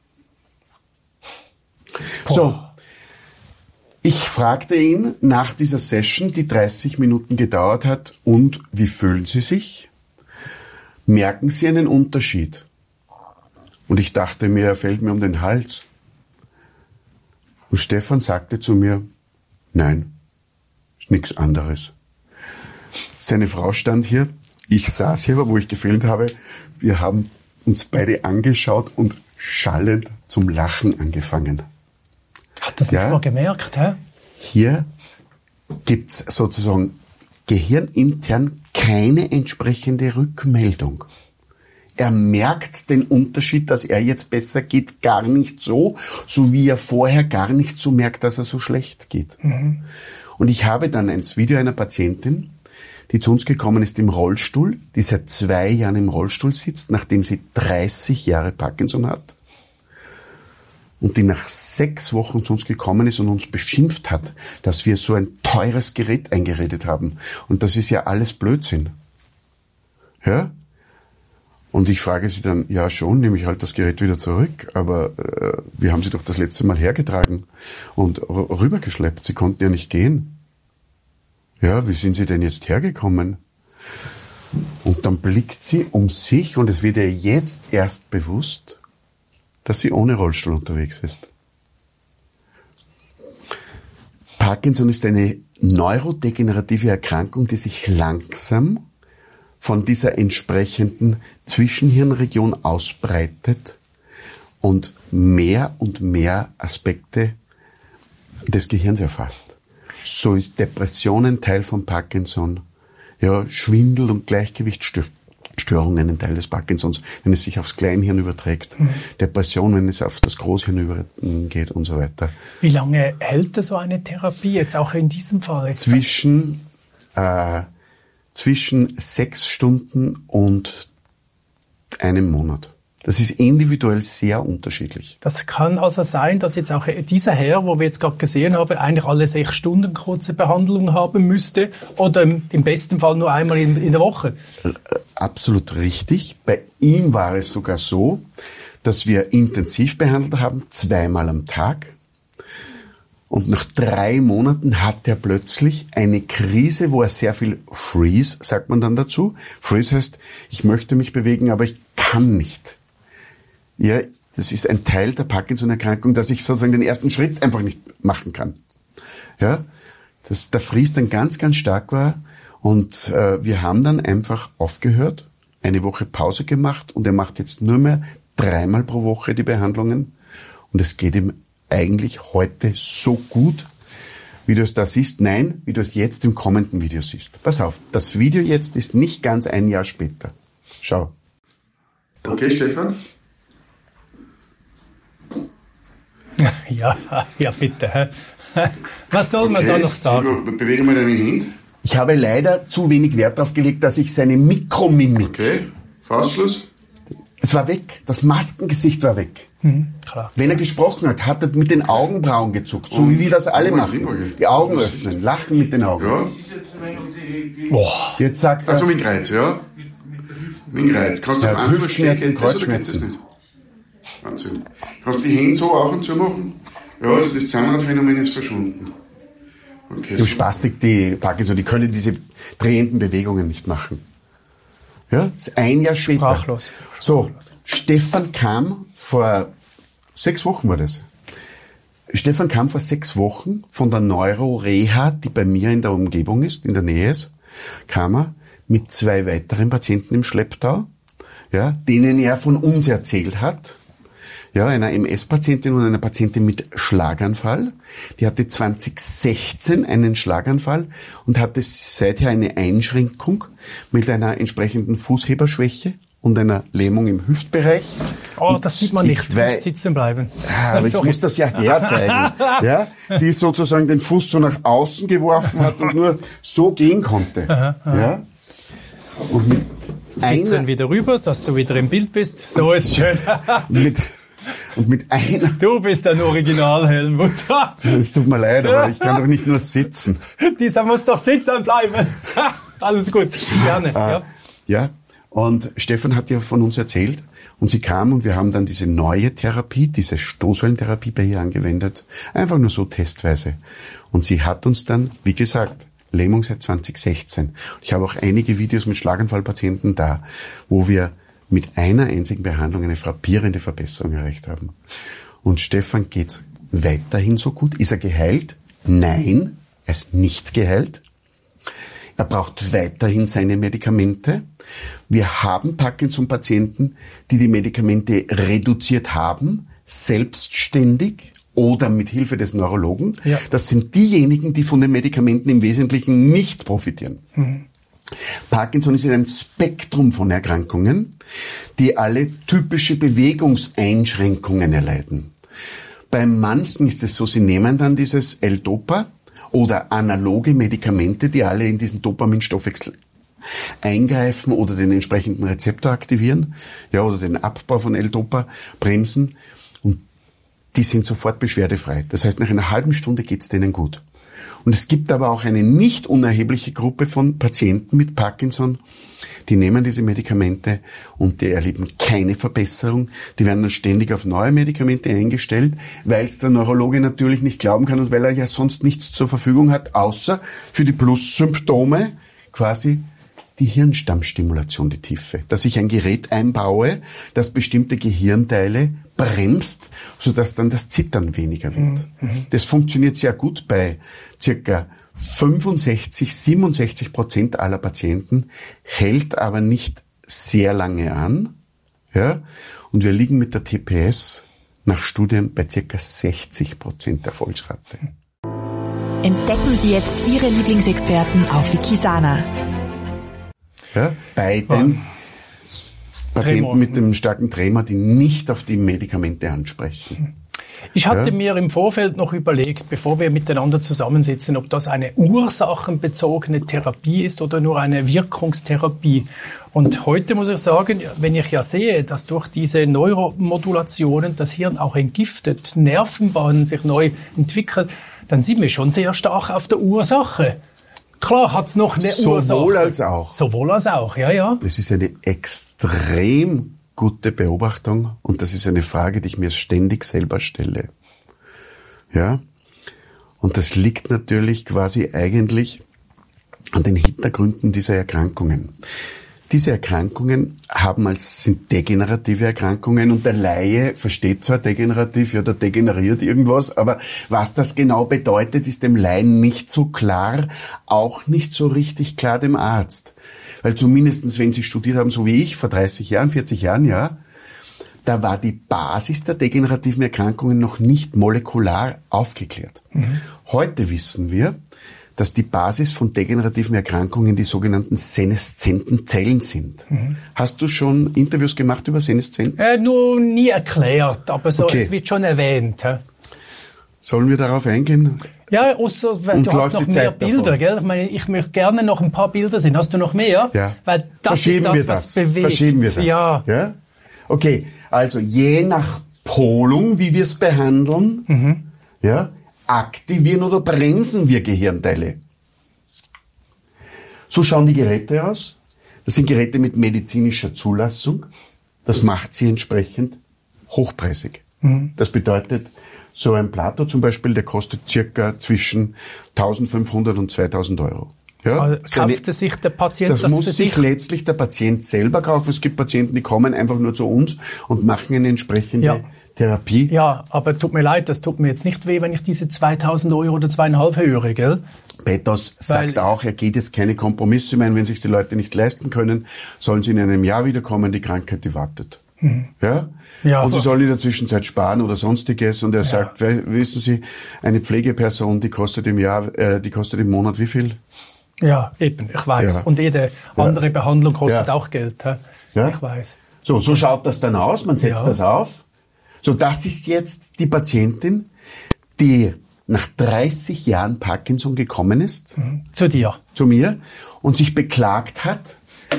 So, ich fragte ihn nach dieser Session, die 30 Minuten gedauert hat, und wie fühlen Sie sich? Merken Sie einen Unterschied? Und ich dachte mir, er fällt mir um den Hals. Und Stefan sagte zu mir, nein, ist nichts anderes. Seine Frau stand hier, ich saß hier, wo ich gefilmt habe. Wir haben uns beide angeschaut und schallend zum Lachen angefangen. hat das nicht mal gemerkt, hä? Hier gibt's sozusagen gehirnintern keine entsprechende Rückmeldung. Er merkt den Unterschied, dass er jetzt besser geht, gar nicht so wie er vorher gar nicht so merkt, dass er so schlecht geht. Mhm. Und ich habe dann ein Video einer Patientin, die zu uns gekommen ist im Rollstuhl, die seit 2 Jahren im Rollstuhl sitzt, nachdem sie 30 Jahre Parkinson hat. Und die nach 6 Wochen zu uns gekommen ist und uns beschimpft hat, dass wir so ein teures Gerät eingeredet haben. Und das ist ja alles Blödsinn. Ja? Und ich frage sie dann, ja schon, nehme ich halt das Gerät wieder zurück, aber wir haben sie doch das letzte Mal hergetragen und rübergeschleppt. Sie konnten ja nicht gehen. Ja, wie sind Sie denn jetzt hergekommen? Und dann blickt sie um sich und es wird ihr jetzt erst bewusst, dass sie ohne Rollstuhl unterwegs ist. Parkinson ist eine neurodegenerative Erkrankung, die sich langsam von dieser entsprechenden Zwischenhirnregion ausbreitet und mehr Aspekte des Gehirns erfasst. So ist Depression ein Teil von Parkinson, ja, Schwindel und Gleichgewichtsstörungen ein Teil des Parkinsons, wenn es sich aufs Kleinhirn überträgt, Depression, wenn es auf das Großhirn übergeht und so weiter. Wie lange hält so eine Therapie jetzt auch in diesem Fall? Zwischen 6 Stunden und 1 Monat. Das ist individuell sehr unterschiedlich. Das kann also sein, dass jetzt auch dieser Herr, wo wir jetzt gerade gesehen haben, eigentlich alle 6 Stunden kurze Behandlung haben müsste oder im besten Fall nur einmal in der Woche. Absolut richtig. Bei ihm war es sogar so, dass wir intensiv behandelt haben, 2-mal am Tag. Und nach 3 Monaten hat er plötzlich eine Krise, wo er sehr viel Freeze, sagt man dann dazu. Freeze heißt, ich möchte mich bewegen, aber ich kann nicht. Ja, das ist ein Teil der Parkinson-Erkrankung, dass ich sozusagen den ersten Schritt einfach nicht machen kann. Ja, dass der Freeze dann ganz, ganz stark war. Und wir haben dann einfach aufgehört, eine Woche Pause gemacht und er macht jetzt nur mehr 3-mal pro Woche die Behandlungen. Und es geht ihm eigentlich heute so gut, wie du es da siehst. Nein, wie du es jetzt im kommenden Video siehst. Pass auf, das Video jetzt ist nicht ganz ein Jahr später. Schau. Okay, Stefan? Ja, bitte. Was soll man da noch sagen? Bewege mal deine Hände. Ich habe leider zu wenig Wert darauf gelegt, dass ich seine Mikromimik... Okay, Faustschluss. Es war weg. Das Maskengesicht war weg. Klar. Wenn er gesprochen hat, hat er mit den Augenbrauen gezuckt, so wie wir das alle machen. Die Augen öffnen, lachen mit den Augen. Ja. Jetzt sagt er... Also mit dem Kreuz, ja? Mit dem Kreuz. Kannst du auf einen Hüftschmerzen, Kreuzschmerzen. Wahnsinn. Kannst du die Hände so auf und zu machen? Ja, also das Zahnradphänomen ist verschwunden. Okay. Du Spastik, die Parkinson, die können diese drehenden Bewegungen nicht machen. Ja, das ist ein Jahr später. Sprachlos. So, Stefan kam vor 6 Wochen war das. Stefan kam vor 6 Wochen von der Neuroreha, die bei mir in der Umgebung ist, in der Nähe ist, kam er mit 2 weiteren Patienten im Schlepptau, ja, denen er von uns erzählt hat. Ja, einer MS-Patientin und einer Patientin mit Schlaganfall. Die hatte 2016 einen Schlaganfall und hatte seither eine Einschränkung mit einer entsprechenden Fußheberschwäche und einer Lähmung im Hüftbereich. Oh, das sieht man nicht. Du musst sitzen bleiben. Aber ich muss das ja herzeigen. Ja, die sozusagen den Fuß so nach außen geworfen hat und nur so gehen konnte. Ja. Und mit bisschen wieder rüber, dass du wieder im Bild bist. So ist schön. mit einer... Du bist ein Original, Helmut. Es tut mir leid, aber ich kann doch nicht nur sitzen. Dieser muss doch sitzen bleiben. Alles gut. Gerne. Ja. Und Stefan hat ja von uns erzählt und sie kam und wir haben dann diese neue Therapie, diese Stoßwellentherapie bei ihr angewendet. Einfach nur so testweise. Und sie hat uns dann, wie gesagt, Lähmung seit 2016. Ich habe auch einige Videos mit Schlaganfallpatienten da, wo wir mit einer einzigen Behandlung eine frappierende Verbesserung erreicht haben. Und Stefan geht's weiterhin so gut. Ist er geheilt? Nein, er ist nicht geheilt. Er braucht weiterhin seine Medikamente. Wir haben Parkinson-Patienten, die die Medikamente reduziert haben, selbstständig oder mit Hilfe des Neurologen. Ja. Das sind diejenigen, die von den Medikamenten im Wesentlichen nicht profitieren. Parkinson ist ein Spektrum von Erkrankungen, die alle typische Bewegungseinschränkungen erleiden. Bei manchen ist es so, sie nehmen dann dieses L-Dopa oder analoge Medikamente, die alle in diesen Dopaminstoffwechsel eingreifen oder den entsprechenden Rezeptor aktivieren, ja, oder den Abbau von L-Dopa bremsen, und die sind sofort beschwerdefrei. Das heißt, nach einer halben Stunde geht's denen gut. Und es gibt aber auch eine nicht unerhebliche Gruppe von Patienten mit Parkinson, die nehmen diese Medikamente und die erleben keine Verbesserung. Die werden dann ständig auf neue Medikamente eingestellt, weil es der Neurologe natürlich nicht glauben kann und weil er ja sonst nichts zur Verfügung hat, außer für die Plus-Symptome quasi die Hirnstammstimulation, die tiefe. Dass ich ein Gerät einbaue, das bestimmte Gehirnteile bremst, sodass dann das Zittern weniger wird. Das funktioniert sehr gut bei circa 65-67% aller Patienten, hält aber nicht sehr lange an. Ja? Und wir liegen mit der TPS nach Studien bei circa 60% Erfolgsrate. Entdecken Sie jetzt Ihre Lieblingsexperten auf Wikisana. Ja, bei den Patienten mit dem starken Tremor, die nicht auf die Medikamente ansprechen. Ich hatte mir im Vorfeld noch überlegt, bevor wir miteinander zusammensitzen, ob das eine ursachenbezogene Therapie ist oder nur eine Wirkungstherapie. Und heute muss ich sagen, wenn ich ja sehe, dass durch diese Neuromodulationen das Hirn auch entgiftet, Nervenbahnen sich neu entwickeln, dann sind wir schon sehr stark auf der Ursache. Klar hat's noch eine Ursache. Sowohl als auch. Sowohl als auch, ja. Das ist eine extrem gute Beobachtung und das ist eine Frage, die ich mir ständig selber stelle. Ja? Und das liegt natürlich quasi eigentlich an den Hintergründen dieser Erkrankungen. Diese Erkrankungen sind degenerative Erkrankungen und der Laie versteht zwar degenerativ, ja, da degeneriert irgendwas, aber was das genau bedeutet, ist dem Laien nicht so klar, auch nicht so richtig klar dem Arzt. Weil zumindestens, wenn Sie studiert haben, so wie ich, vor 30 Jahren, 40 Jahren, ja, da war die Basis der degenerativen Erkrankungen noch nicht molekular aufgeklärt. Heute wissen wir, dass die Basis von degenerativen Erkrankungen die sogenannten seneszenten Zellen sind. Hast du schon Interviews gemacht über Seneszenz? Nur nie erklärt, aber so, Okay. es wird schon erwähnt. Hä? Sollen wir darauf eingehen? Ja, außer, weil Uns du hast läuft noch die mehr Zeit Bilder, davon. gell? Ich meine, ich möchte gerne noch ein paar Bilder sehen. Hast du noch mehr? Ja. Weil das Verschieben ist wir das, was das. bewegt. Verschieben wir das. Ja. Okay, also je nach Polung, wie wir es behandeln, ja, aktivieren oder bremsen wir Gehirnteile. So schauen die Geräte aus. Das sind Geräte mit medizinischer Zulassung. Das macht sie entsprechend hochpreisig. Das bedeutet, so ein Plato zum Beispiel, der kostet circa zwischen 1.500 und 2.000 Euro. Ja, Also kauft es sich der Patient das muss für sich letztlich der Patient selber kaufen. Es gibt Patienten, die kommen einfach nur zu uns und machen eine entsprechende Therapie. Ja, aber tut mir leid, das tut mir jetzt nicht weh, wenn ich diese 2.000 Euro oder 2.500 höre, gell? Petos sagt auch, er geht jetzt keine Kompromisse mehr, wenn sich die Leute nicht leisten können, sollen sie in einem Jahr wiederkommen, die Krankheit, die wartet. Ja? Ja, und sie aber- sollen in der Zwischenzeit sparen oder sonstiges. Und er sagt, wissen Sie, eine Pflegeperson, die kostet im Monat wie viel? Ja, eben, ich weiß. Ja. Und jede andere Behandlung kostet Ja. auch Geld. Hä? Ja. Ich weiß. So schaut das dann aus, man setzt Ja. das auf. So, das ist jetzt die Patientin, die nach 30 Jahren Parkinson gekommen ist, Zu dir. zu mir, und sich beklagt hat,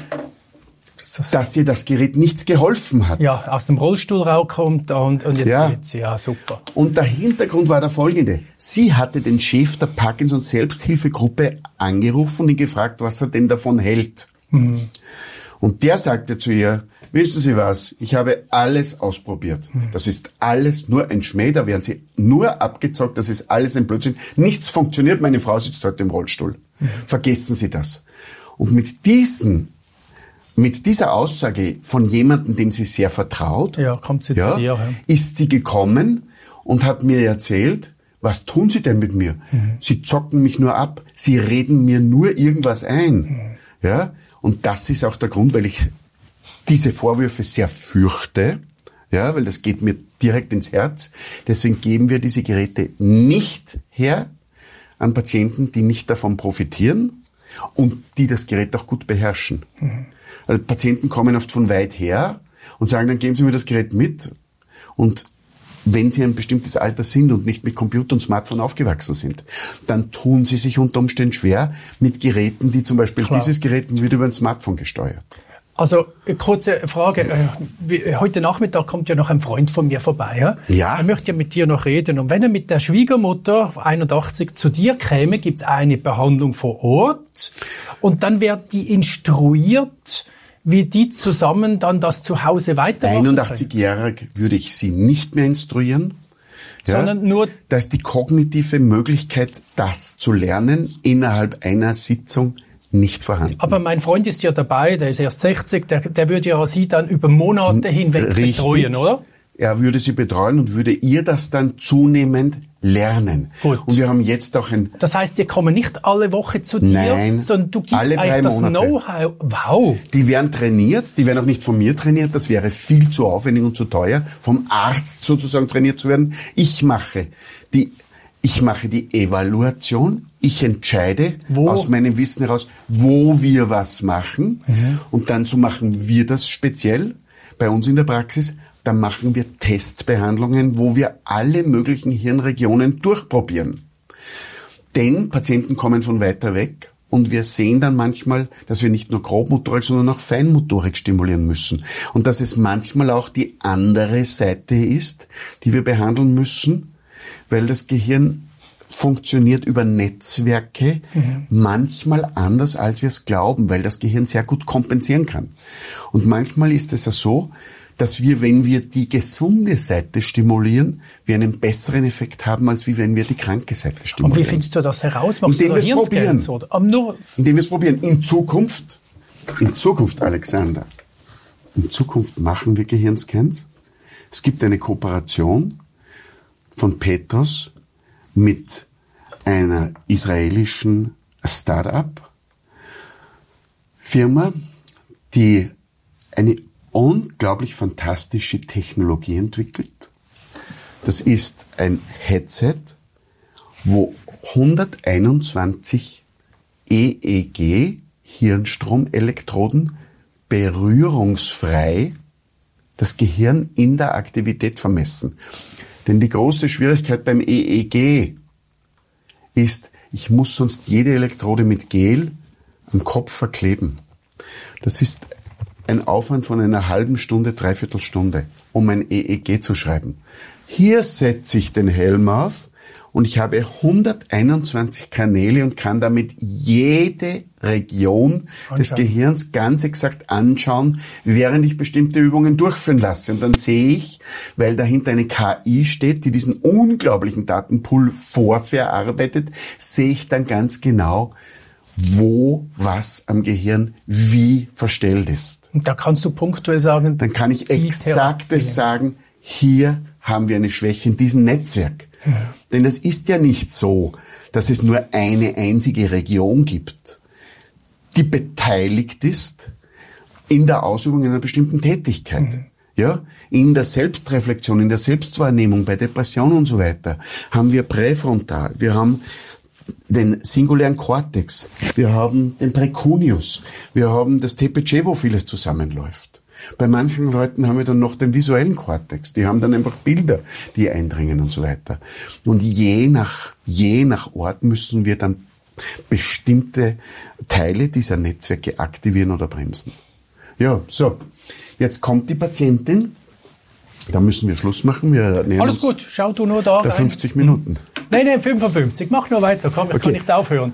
dass ihr das Gerät nichts geholfen hat. Ja, aus dem Rollstuhl rauskommt und jetzt Ja. geht's. Ja, super. Und der Hintergrund war der folgende. Sie hatte den Chef der Parkinson Selbsthilfegruppe angerufen und ihn gefragt, was er denn davon hält. Und der sagte zu ihr, wissen Sie was, ich habe alles ausprobiert. Das ist alles nur ein Schmäh, da werden Sie nur abgezockt, das ist alles ein Blödsinn. Nichts funktioniert, meine Frau sitzt heute im Rollstuhl. Vergessen Sie das. Und mit dieser Aussage von jemandem, dem sie sehr vertraut, Ja, kommt sie zu dir. Ja. ist sie gekommen und hat mir erzählt, was tun Sie denn mit mir? Sie zocken mich nur ab, Sie reden mir nur irgendwas ein. Ja? Und das ist auch der Grund, weil ich diese Vorwürfe sehr fürchte, ja, weil das geht mir direkt ins Herz. Deswegen geben wir diese Geräte nicht her an Patienten, die nicht davon profitieren und die das Gerät auch gut beherrschen. Also Patienten kommen oft von weit her und sagen, dann geben Sie mir das Gerät mit. Und wenn Sie ein bestimmtes Alter sind und nicht mit Computer und Smartphone aufgewachsen sind, dann tun Sie sich unter Umständen schwer mit Geräten, die zum Beispiel dieses Gerät wird über ein Smartphone gesteuert. Also, kurze Frage. Heute Nachmittag kommt ja noch ein Freund von mir vorbei. Ja? Ja. Er möchte ja mit dir noch reden. Und wenn er mit der Schwiegermutter, 81, zu dir käme, gibt's eine Behandlung vor Ort. Und dann wird die instruiert, wie die zusammen dann das zu Hause weitermachen 81-jährig würde ich Sie nicht mehr instruieren. Sondern nur- Da ist die kognitive Möglichkeit, das zu lernen, innerhalb einer Sitzung nicht vorhanden. Aber mein Freund ist ja dabei, der ist erst 60, der würde ja Sie dann über Monate hinweg Richtig. betreuen, oder? Er würde sie betreuen und würde ihr das dann zunehmend lernen. Gut. Und wir haben jetzt auch ein... Das heißt, die kommen nicht alle Woche zu dir, Nein, sondern du gibst alle 3 eigentlich das Monate. Know-how. Wow. Die werden trainiert, die werden auch nicht von mir trainiert, das wäre viel zu aufwendig und zu teuer, vom Arzt sozusagen trainiert zu werden. Ich mache die Evaluation, ich entscheide aus meinem Wissen heraus, wo wir was machen und dann so machen wir das speziell bei uns in der Praxis. da machen wir Testbehandlungen, wo wir alle möglichen Hirnregionen durchprobieren. Denn Patienten kommen von weiter weg und wir sehen dann manchmal, dass wir nicht nur Grobmotorik, sondern auch Feinmotorik stimulieren müssen. Und dass es manchmal auch die andere Seite ist, die wir behandeln müssen, weil das Gehirn funktioniert über Netzwerke manchmal anders, als wir es glauben, weil das Gehirn sehr gut kompensieren kann. Und manchmal ist es ja so, dass wir, wenn wir die gesunde Seite stimulieren, wir einen besseren Effekt haben, als wie wenn wir die kranke Seite stimulieren. Und wie findest du das heraus? Machst Indem du da Hirnscans, oder? Indem wir es probieren. In Zukunft, Alexander, in Zukunft machen wir Gehirnscans. Es gibt eine Kooperation von Petros mit einer israelischen Start-up-Firma, die eine unglaublich fantastische Technologie entwickelt. Das ist ein Headset, wo 121 EEG, Hirnstromelektroden, berührungsfrei das Gehirn in der Aktivität vermessen. Denn die große Schwierigkeit beim EEG ist, ich muss sonst jede Elektrode mit Gel am Kopf verkleben. Das ist ein Aufwand von einer halben Stunde, dreiviertel Stunde, um ein EEG zu schreiben. Hier setze ich den Helm auf und ich habe 121 Kanäle und kann damit jede Region des Gehirns ganz exakt anschauen, während ich bestimmte Übungen durchführen lasse. Und dann sehe ich, weil dahinter eine KI steht, die diesen unglaublichen Datenpool vorverarbeitet, sehe ich dann ganz genau, wo was am Gehirn wie verstellt ist. Und da kannst du punktuell sagen, dann kann ich exaktes sagen, hier haben wir eine Schwäche in diesem Netzwerk. Denn es ist ja nicht so, dass es nur eine einzige Region gibt, die beteiligt ist in der Ausübung einer bestimmten Tätigkeit. Ja, in der Selbstreflexion, in der Selbstwahrnehmung, bei Depression und so weiter, haben wir präfrontal, wir haben den singulären Kortex, wir haben den Precuneus, wir haben das TPG, wo vieles zusammenläuft. Bei manchen Leuten haben wir dann noch den visuellen Kortex, die haben dann einfach Bilder, die eindringen und so weiter. Und je nach Ort müssen wir dann bestimmte Teile dieser Netzwerke aktivieren oder bremsen. Ja, so, jetzt kommt die Patientin. Da müssen wir Schluss machen. Wir nähern Alles gut, schau du nur da rein. 50 Minuten. Nein, 55. Mach nur weiter, komm, ich kann nicht aufhören.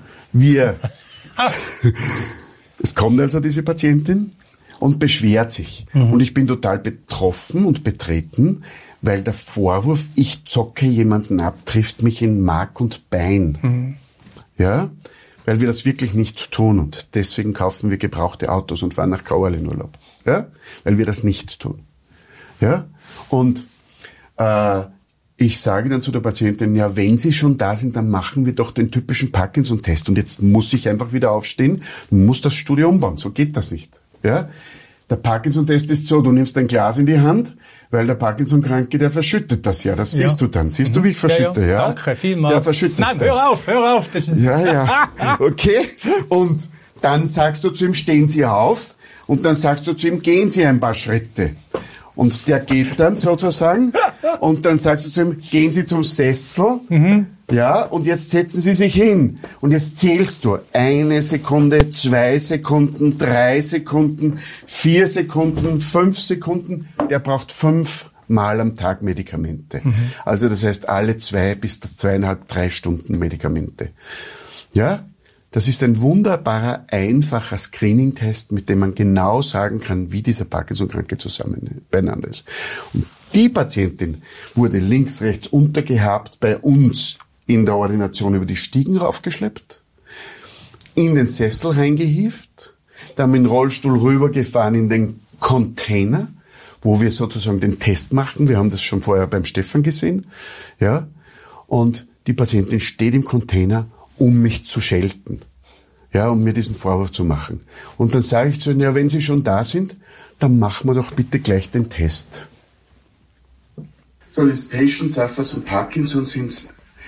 Es kommt also diese Patientin und beschwert sich. Und ich bin total betroffen und betreten, weil der Vorwurf, ich zocke jemanden ab, trifft mich in Mark und Bein. Ja, weil wir das wirklich nicht tun und deswegen kaufen wir gebrauchte Autos und fahren nach Kauerl in Urlaub. Ja, weil wir das nicht tun. Ja, und ich sage dann zu der Patientin, ja, wenn Sie schon da sind, dann machen wir doch den typischen Parkinson-Test. Und jetzt muss ich einfach wieder aufstehen, muss das Studio umbauen. So geht das nicht. Ja, der Parkinson-Test ist so, du nimmst ein Glas in die Hand, weil der Parkinson-Kranke, der verschüttet das ja. Das siehst du dann. Siehst du, wie ich verschütte? Ja. Danke, vielmals. Der verschüttet das. Nein, hör auf. Das ist ja. Okay. Und dann sagst du zu ihm, stehen Sie auf. Und dann sagst du zu ihm, gehen Sie ein paar Schritte. Und der geht dann sozusagen. Und dann sagst du zu ihm, gehen Sie zum Sessel. Ja, und jetzt setzen Sie sich hin. Und jetzt zählst du 1 Sekunde, 2 Sekunden, 3 Sekunden, 4 Sekunden, 5 Sekunden. Der braucht 5 Mal am Tag Medikamente. Also das heißt alle 2 bis 2,5, 3 Stunden Medikamente. Ja, das ist ein wunderbarer, einfacher Screening-Test, mit dem man genau sagen kann, wie dieser Parkinson-Kranke zusammen beieinander ist. Und die Patientin wurde links, rechts untergehabt bei uns in der Ordination über die Stiegen raufgeschleppt, in den Sessel reingehievt, dann mit dem Rollstuhl rübergefahren in den Container, wo wir sozusagen den Test machen. Wir haben das schon vorher beim Stefan gesehen. Ja, und die Patientin steht im Container, um mich zu schelten, ja, um mir diesen Vorwurf zu machen. Und dann sage ich zu ihnen, ja, wenn Sie schon da sind, dann machen wir doch bitte gleich den Test. So, this patient suffers from Parkinson since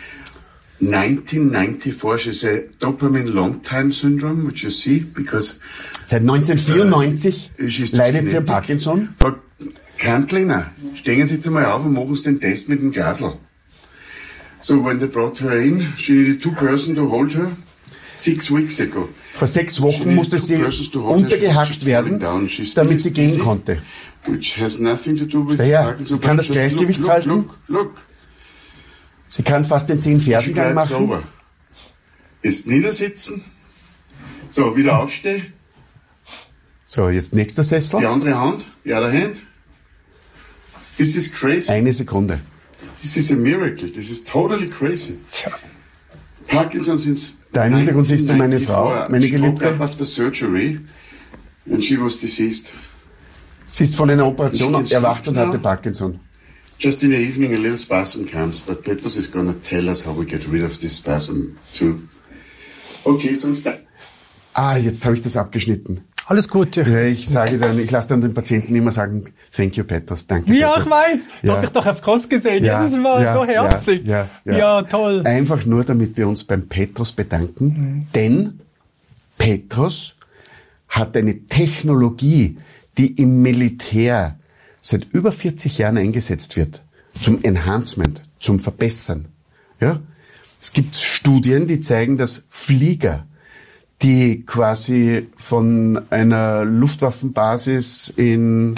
1994. She's a dopamine long time syndrome, which you see, because seit 1994 leidet sie an Parkinson. Kantliner, stehen Sie jetzt einmal auf und machen Sie den Test mit dem Glasl. So, when they brought her in, she needed 2 persons to hold her 6 weeks ago. Vor 6 Wochen musste sie untergehackt werden, damit sie gehen konnte. Which has nothing to do with sie kann das Gleichgewicht halten. Look. Sie kann fast den 10-Fersengang machen. Sauber. Jetzt niedersitzen. So, wieder aufstehen. So, jetzt nächster Sessel. Die andere Hand, the other hand. This is crazy. 1 Sekunde. This is a miracle. This is totally crazy. Tja. Parkinson since Da im Hintergrund siehst du meine Frau, meine Geliebte. She woke up after surgery and she was deceased. Sie ist von einer Operation erwacht und hatte Parkinson. Just in the evening a little spasm comes, but Petros is gonna tell us how we get rid of this spasm too. Okay, so jetzt habe ich das abgeschnitten. Alles gut. Ja, ich lasse dann den Patienten immer sagen, thank you, Petros, danke. Ja, Petros. ich weiß. Ja. Hab ich doch auf Cross gesehen. Ja, das war so herzig. Ja, toll. Einfach nur, damit wir uns beim Petros bedanken, denn Petros hat eine Technologie, die im Militär seit über 40 Jahren eingesetzt wird, zum Enhancement, zum Verbessern. Ja? Es gibt Studien, die zeigen, dass Flieger, die quasi von einer Luftwaffenbasis in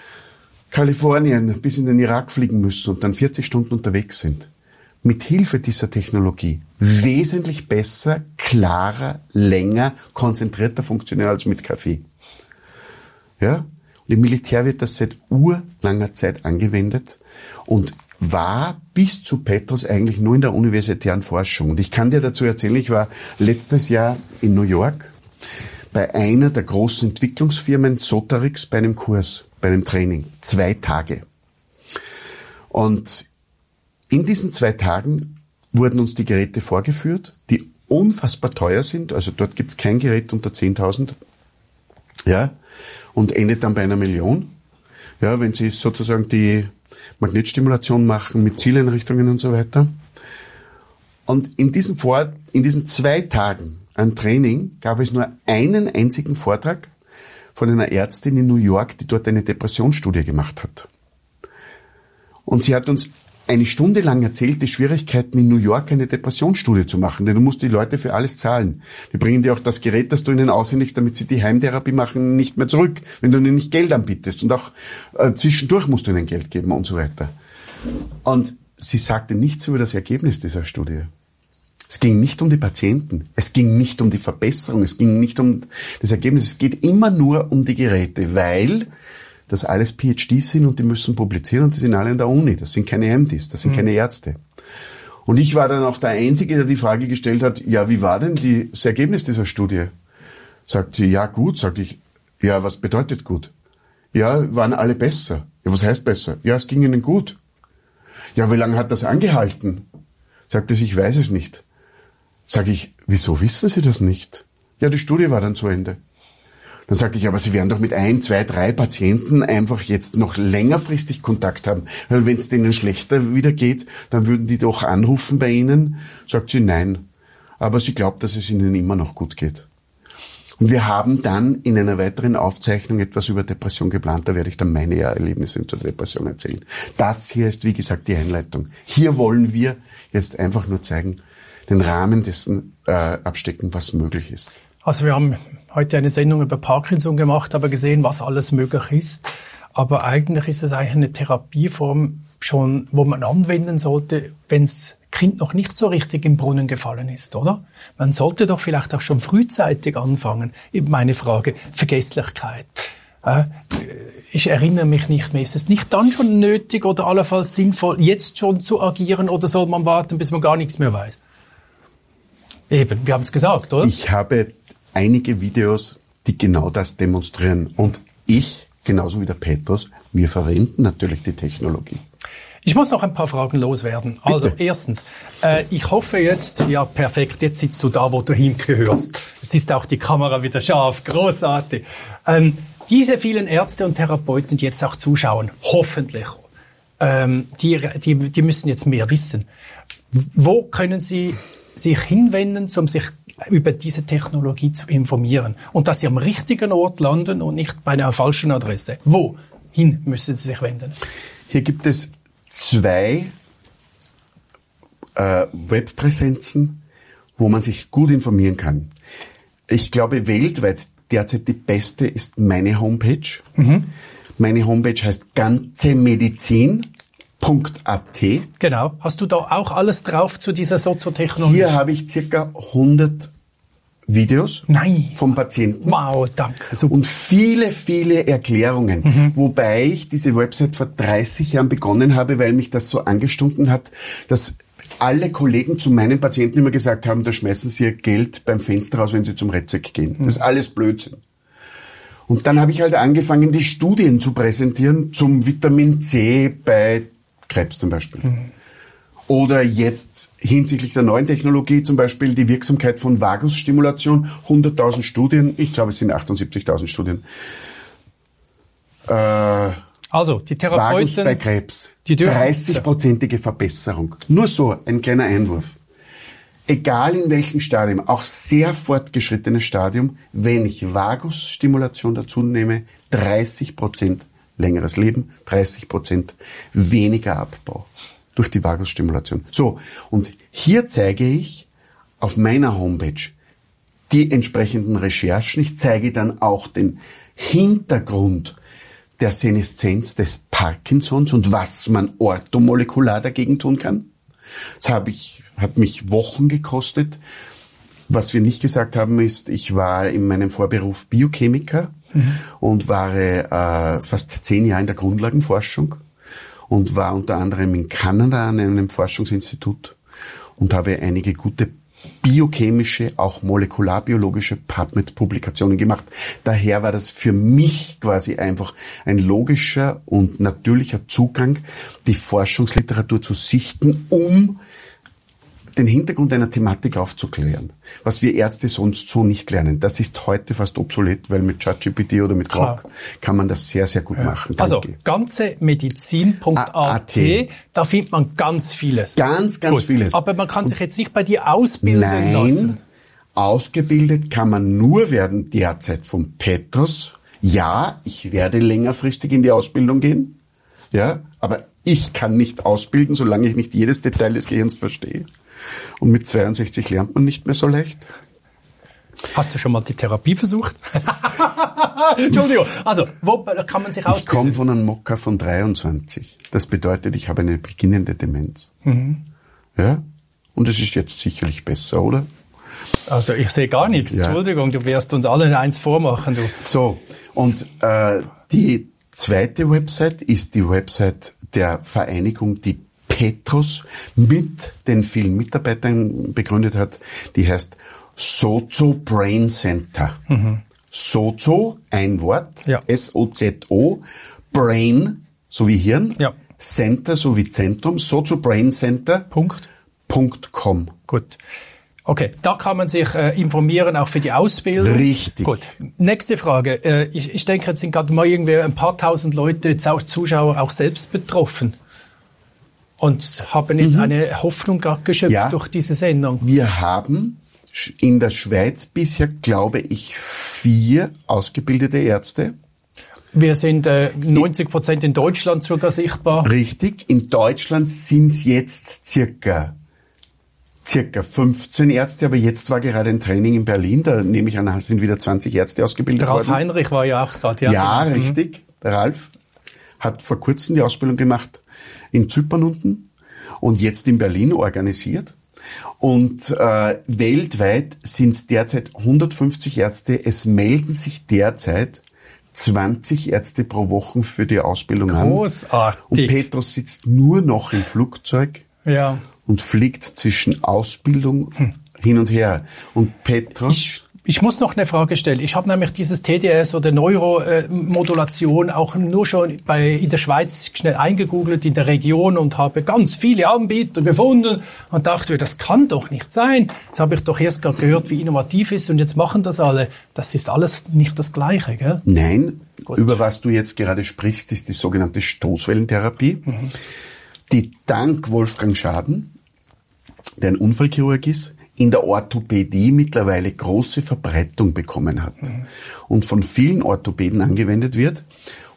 Kalifornien bis in den Irak fliegen müssen und dann 40 Stunden unterwegs sind, mit Hilfe dieser Technologie wesentlich besser, klarer, länger, konzentrierter funktionieren als mit Kaffee. Ja? Und im Militär wird das seit urlanger Zeit angewendet und war bis zu Petros eigentlich nur in der universitären Forschung. Und ich kann dir dazu erzählen, ich war letztes Jahr in New York bei einer der großen Entwicklungsfirmen Sotarix bei einem Kurs, bei einem Training. 2 Tage. Und in diesen 2 Tagen wurden uns die Geräte vorgeführt, die unfassbar teuer sind. Also dort gibt's kein Gerät unter 10.000. Ja. Und endet dann bei 1 Million. Ja, wenn Sie sozusagen die Magnetstimulation machen mit Zieleinrichtungen und so weiter. Und in diesen 2 Tagen an Training gab es nur einen einzigen Vortrag von einer Ärztin in New York, die dort eine Depressionsstudie gemacht hat. Und sie hat uns eine Stunde lang erzählt, die Schwierigkeiten in New York eine Depressionsstudie zu machen, denn du musst die Leute für alles zahlen. Die bringen dir auch das Gerät, das du ihnen aushändigst, damit sie die Heimtherapie machen, nicht mehr zurück, wenn du ihnen nicht Geld anbietest. Und auch zwischendurch musst du ihnen Geld geben und so weiter. Und sie sagte nichts über das Ergebnis dieser Studie. Es ging nicht um die Patienten, es ging nicht um die Verbesserung, es ging nicht um das Ergebnis, es geht immer nur um die Geräte, weil das alles PhDs sind und die müssen publizieren und die sind alle in der Uni. Das sind keine MDs, das sind keine Ärzte. Und ich war dann auch der Einzige, der die Frage gestellt hat, ja, wie war denn das Ergebnis dieser Studie? Sagt sie, ja, gut. Sag ich, ja, was bedeutet gut? Ja, waren alle besser. Ja, was heißt besser? Ja, es ging ihnen gut. Ja, wie lange hat das angehalten? Sagte sie, ich weiß es nicht. Sag ich, wieso wissen Sie das nicht? Ja, die Studie war dann zu Ende. Dann sagte ich, aber Sie werden doch mit 1, 2, 3 Patienten einfach jetzt noch längerfristig Kontakt haben. Weil wenn es denen schlechter wieder geht, dann würden die doch anrufen bei Ihnen. Sagt sie, nein. Aber sie glaubt, dass es Ihnen immer noch gut geht. Und wir haben dann in einer weiteren Aufzeichnung etwas über Depression geplant. Da werde ich dann meine Erlebnisse zur Depression erzählen. Das hier ist, wie gesagt, die Einleitung. Hier wollen wir jetzt einfach nur zeigen, den Rahmen dessen abstecken, was möglich ist. Also wir haben heute eine Sendung über Parkinson gemacht, aber gesehen, was alles möglich ist. Aber eigentlich ist es eigentlich eine Therapieform schon, wo man anwenden sollte, wenn das Kind noch nicht so richtig im Brunnen gefallen ist, oder? Man sollte doch vielleicht auch schon frühzeitig anfangen. Eben meine Frage, Vergesslichkeit. Ich erinnere mich nicht mehr. Ist es nicht dann schon nötig oder allenfalls sinnvoll, jetzt schon zu agieren, oder soll man warten, bis man gar nichts mehr weiß? Eben, wir haben es gesagt, oder? Ich habe einige Videos, die genau das demonstrieren. Und ich, genauso wie der Petros, wir verwenden natürlich die Technologie. Ich muss noch ein paar Fragen loswerden. Bitte. Also erstens, ich hoffe jetzt, ja perfekt, jetzt sitzt du da, wo du hingehörst. Jetzt ist auch die Kamera wieder scharf, großartig. Diese vielen Ärzte und Therapeuten, die jetzt auch zuschauen, hoffentlich, die müssen jetzt mehr wissen. Wo können sie sich hinwenden, um sich über diese Technologie zu informieren und dass sie am richtigen Ort landen und nicht bei einer falschen Adresse? Wo? Wohin müssen Sie sich wenden? Hier gibt es 2 Webpräsenzen, wo man sich gut informieren kann. Ich glaube, weltweit derzeit die beste ist meine Homepage. Meine Homepage heißt ganzemedizin.at. Genau. Hast du da auch alles drauf zu dieser Soziotechnologie? Hier habe ich circa 100 Videos vom Patienten. Wow, danke. Super. Und viele, viele Erklärungen. Wobei ich diese Website vor 30 Jahren begonnen habe, weil mich das so angestunken hat, dass alle Kollegen zu meinen Patienten immer gesagt haben, da schmeißen sie ihr Geld beim Fenster raus, wenn sie zum Rezept gehen. Das ist alles Blödsinn. Und dann habe ich halt angefangen, die Studien zu präsentieren zum Vitamin C bei Krebs zum Beispiel. Oder jetzt hinsichtlich der neuen Technologie zum Beispiel die Wirksamkeit von Vagusstimulation. 100.000 Studien, ich glaube es sind 78.000 Studien. Also, die Vagus Therapeuten, bei Krebs. die dürfen 30-prozentige Verbesserung. Nur so, ein kleiner Einwurf. Egal in welchem Stadium, auch sehr fortgeschrittenes Stadium, wenn ich Vagusstimulation dazu nehme, 30% längeres Leben, 30% weniger Abbau durch die Vagusstimulation. So, und hier zeige ich auf meiner Homepage die entsprechenden Recherchen. Ich zeige dann auch den Hintergrund der Seneszenz des Parkinsons und was man orthomolekular dagegen tun kann. Das hat mich Wochen gekostet. Was wir nicht gesagt haben ist, ich war in meinem Vorberuf Biochemiker und war fast 10 Jahre in der Grundlagenforschung und war unter anderem in Kanada an einem Forschungsinstitut und habe einige gute biochemische, auch molekularbiologische PubMed-Publikationen gemacht. Daher war das für mich quasi einfach ein logischer und natürlicher Zugang, die Forschungsliteratur zu sichten, um den Hintergrund einer Thematik aufzuklären, was wir Ärzte sonst so nicht lernen. Das ist heute fast obsolet, weil mit ChatGPT oder mit Grok kann man das sehr, sehr gut machen. Also, ganzemedizin.at, da findet man ganz vieles. Ganz vieles. Aber man kann sich jetzt nicht bei dir ausbilden lassen. Nein, ausgebildet kann man nur werden derzeit von Petros. Ja, ich werde längerfristig in die Ausbildung gehen. Ja, aber ich kann nicht ausbilden, solange ich nicht jedes Detail des Gehirns verstehe. Und mit 62 lernt man nicht mehr so leicht. Hast du schon mal die Therapie versucht? Entschuldigung. Also, wo kann man sich ausbilden? Ich komme von einem Mokka von 23. Das bedeutet, ich habe eine beginnende Demenz. Ja? Und es ist jetzt sicherlich besser, oder? Also, ich sehe gar nichts. Ja. Entschuldigung, du wirst uns alle eins vormachen. Du. So, und die zweite Website ist die Website der Vereinigung, die Petros mit den vielen Mitarbeitern begründet hat. Die heißt Sozo Brain Center. Sozo, ein Wort, S-O-Z-O, Brain, so wie Hirn, Center, so wie Zentrum, sozobraincenter.com. Gut. Okay, da kann man sich informieren, auch für die Ausbildung. Richtig. Gut. Nächste Frage. Ich denke, jetzt sind gerade mal irgendwie ein paar tausend Leute, jetzt auch Zuschauer, auch selbst betroffen. Und haben jetzt eine Hoffnung gerade geschöpft durch diese Sendung. Wir haben in der Schweiz bisher, glaube ich, 4 ausgebildete Ärzte. Wir sind 90% in Deutschland sogar sichtbar. Richtig. In Deutschland sind es jetzt circa 15 Ärzte, aber jetzt war gerade ein Training in Berlin, da nehme ich an, sind wieder 20 Ärzte ausgebildet worden. Ralf Heinrich war ja auch gerade. Ja, richtig. Der Ralf hat vor kurzem die Ausbildung gemacht in Zypern unten und jetzt in Berlin organisiert. Und weltweit sind es derzeit 150 Ärzte. Es melden sich derzeit 20 Ärzte pro Woche für die Ausbildung an. Großartig. Und Petros sitzt nur noch im Flugzeug und fliegt zwischen Ausbildung hin und her. Und Petros... Ich muss noch eine Frage stellen. Ich habe nämlich dieses TDS oder Neuromodulation auch nur schon in der Schweiz schnell eingegoogelt in der Region und habe ganz viele Anbieter gefunden und dachte, das kann doch nicht sein. Jetzt habe ich doch erst gerade gehört, wie innovativ ist und jetzt machen das alle. Das ist alles nicht das Gleiche, gell? Nein, über was du jetzt gerade sprichst, ist die sogenannte Stoßwellentherapie, die dank Wolfgang Schaden, der ein Unfallchirurg ist, in der Orthopädie mittlerweile große Verbreitung bekommen hat und von vielen Orthopäden angewendet wird.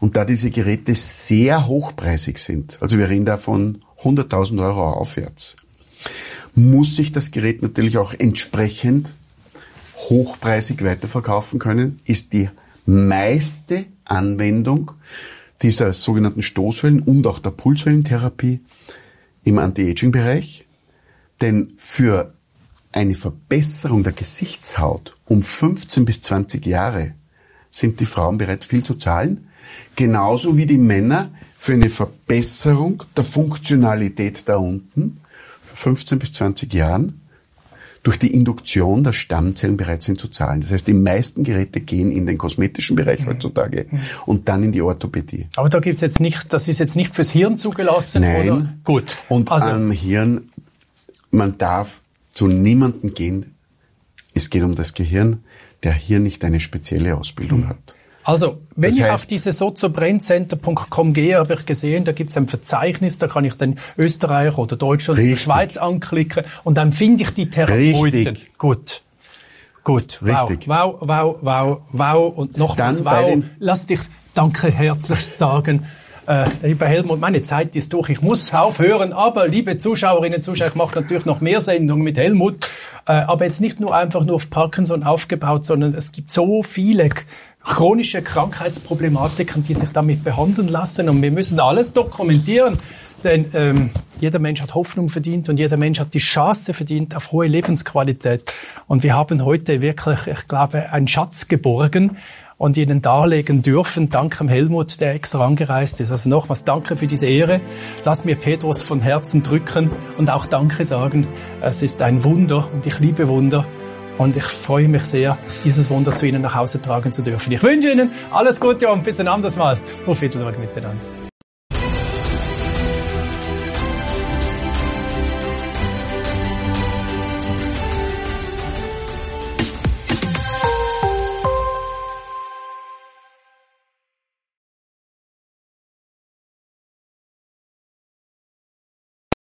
Und da diese Geräte sehr hochpreisig sind, also wir reden da von 100.000 € aufwärts, muss sich das Gerät natürlich auch entsprechend hochpreisig weiterverkaufen können, ist die meiste Anwendung dieser sogenannten Stoßwellen und auch der Pulswellentherapie im Anti-Aging-Bereich. Denn für eine Verbesserung der Gesichtshaut um 15 bis 20 Jahre sind die Frauen bereit, viel zu zahlen. Genauso wie die Männer für eine Verbesserung der Funktionalität da unten für 15 bis 20 Jahren durch die Induktion der Stammzellen bereit sind zu zahlen. Das heißt, die meisten Geräte gehen in den kosmetischen Bereich heutzutage und dann in die Orthopädie. Aber da gibt's jetzt nicht, das ist jetzt nicht fürs Hirn zugelassen, Nein. oder? Gut. Und also, am Hirn, man darf zu niemandem gehen, es geht um das Gehirn, der hier nicht eine spezielle Ausbildung hat. Also, wenn Das ich heißt, auf diese sozobraincenter.com gehe, habe ich gesehen, da gibt's ein Verzeichnis, da kann ich dann Österreich oder Deutschland oder Richtig. Schweiz anklicken und dann finde ich die Therapeuten. Richtig. Gut. Richtig. Wow. Und nochmals Dann bei wow. den- Lass dich danke herzlich sagen. Lieber Helmut, meine Zeit ist durch. Ich muss aufhören. Aber, liebe Zuschauerinnen und Zuschauer, ich mache natürlich noch mehr Sendungen mit Helmut. Aber jetzt nicht nur einfach nur auf Parkinson aufgebaut, sondern es gibt so viele chronische Krankheitsproblematiken, die sich damit behandeln lassen. Und wir müssen alles dokumentieren. Denn jeder Mensch hat Hoffnung verdient und jeder Mensch hat die Chance verdient auf hohe Lebensqualität. Und wir haben heute wirklich, ich glaube, einen Schatz geborgen und Ihnen darlegen dürfen, dank dem Helmut, der extra angereist ist. Also nochmals danke für diese Ehre. Lass mir Petrus von Herzen drücken und auch Danke sagen. Es ist ein Wunder und ich liebe Wunder. Und ich freue mich sehr, dieses Wunder zu Ihnen nach Hause tragen zu dürfen. Ich wünsche Ihnen alles Gute und bis ein anderes Mal. Auf Wiedersehen miteinander.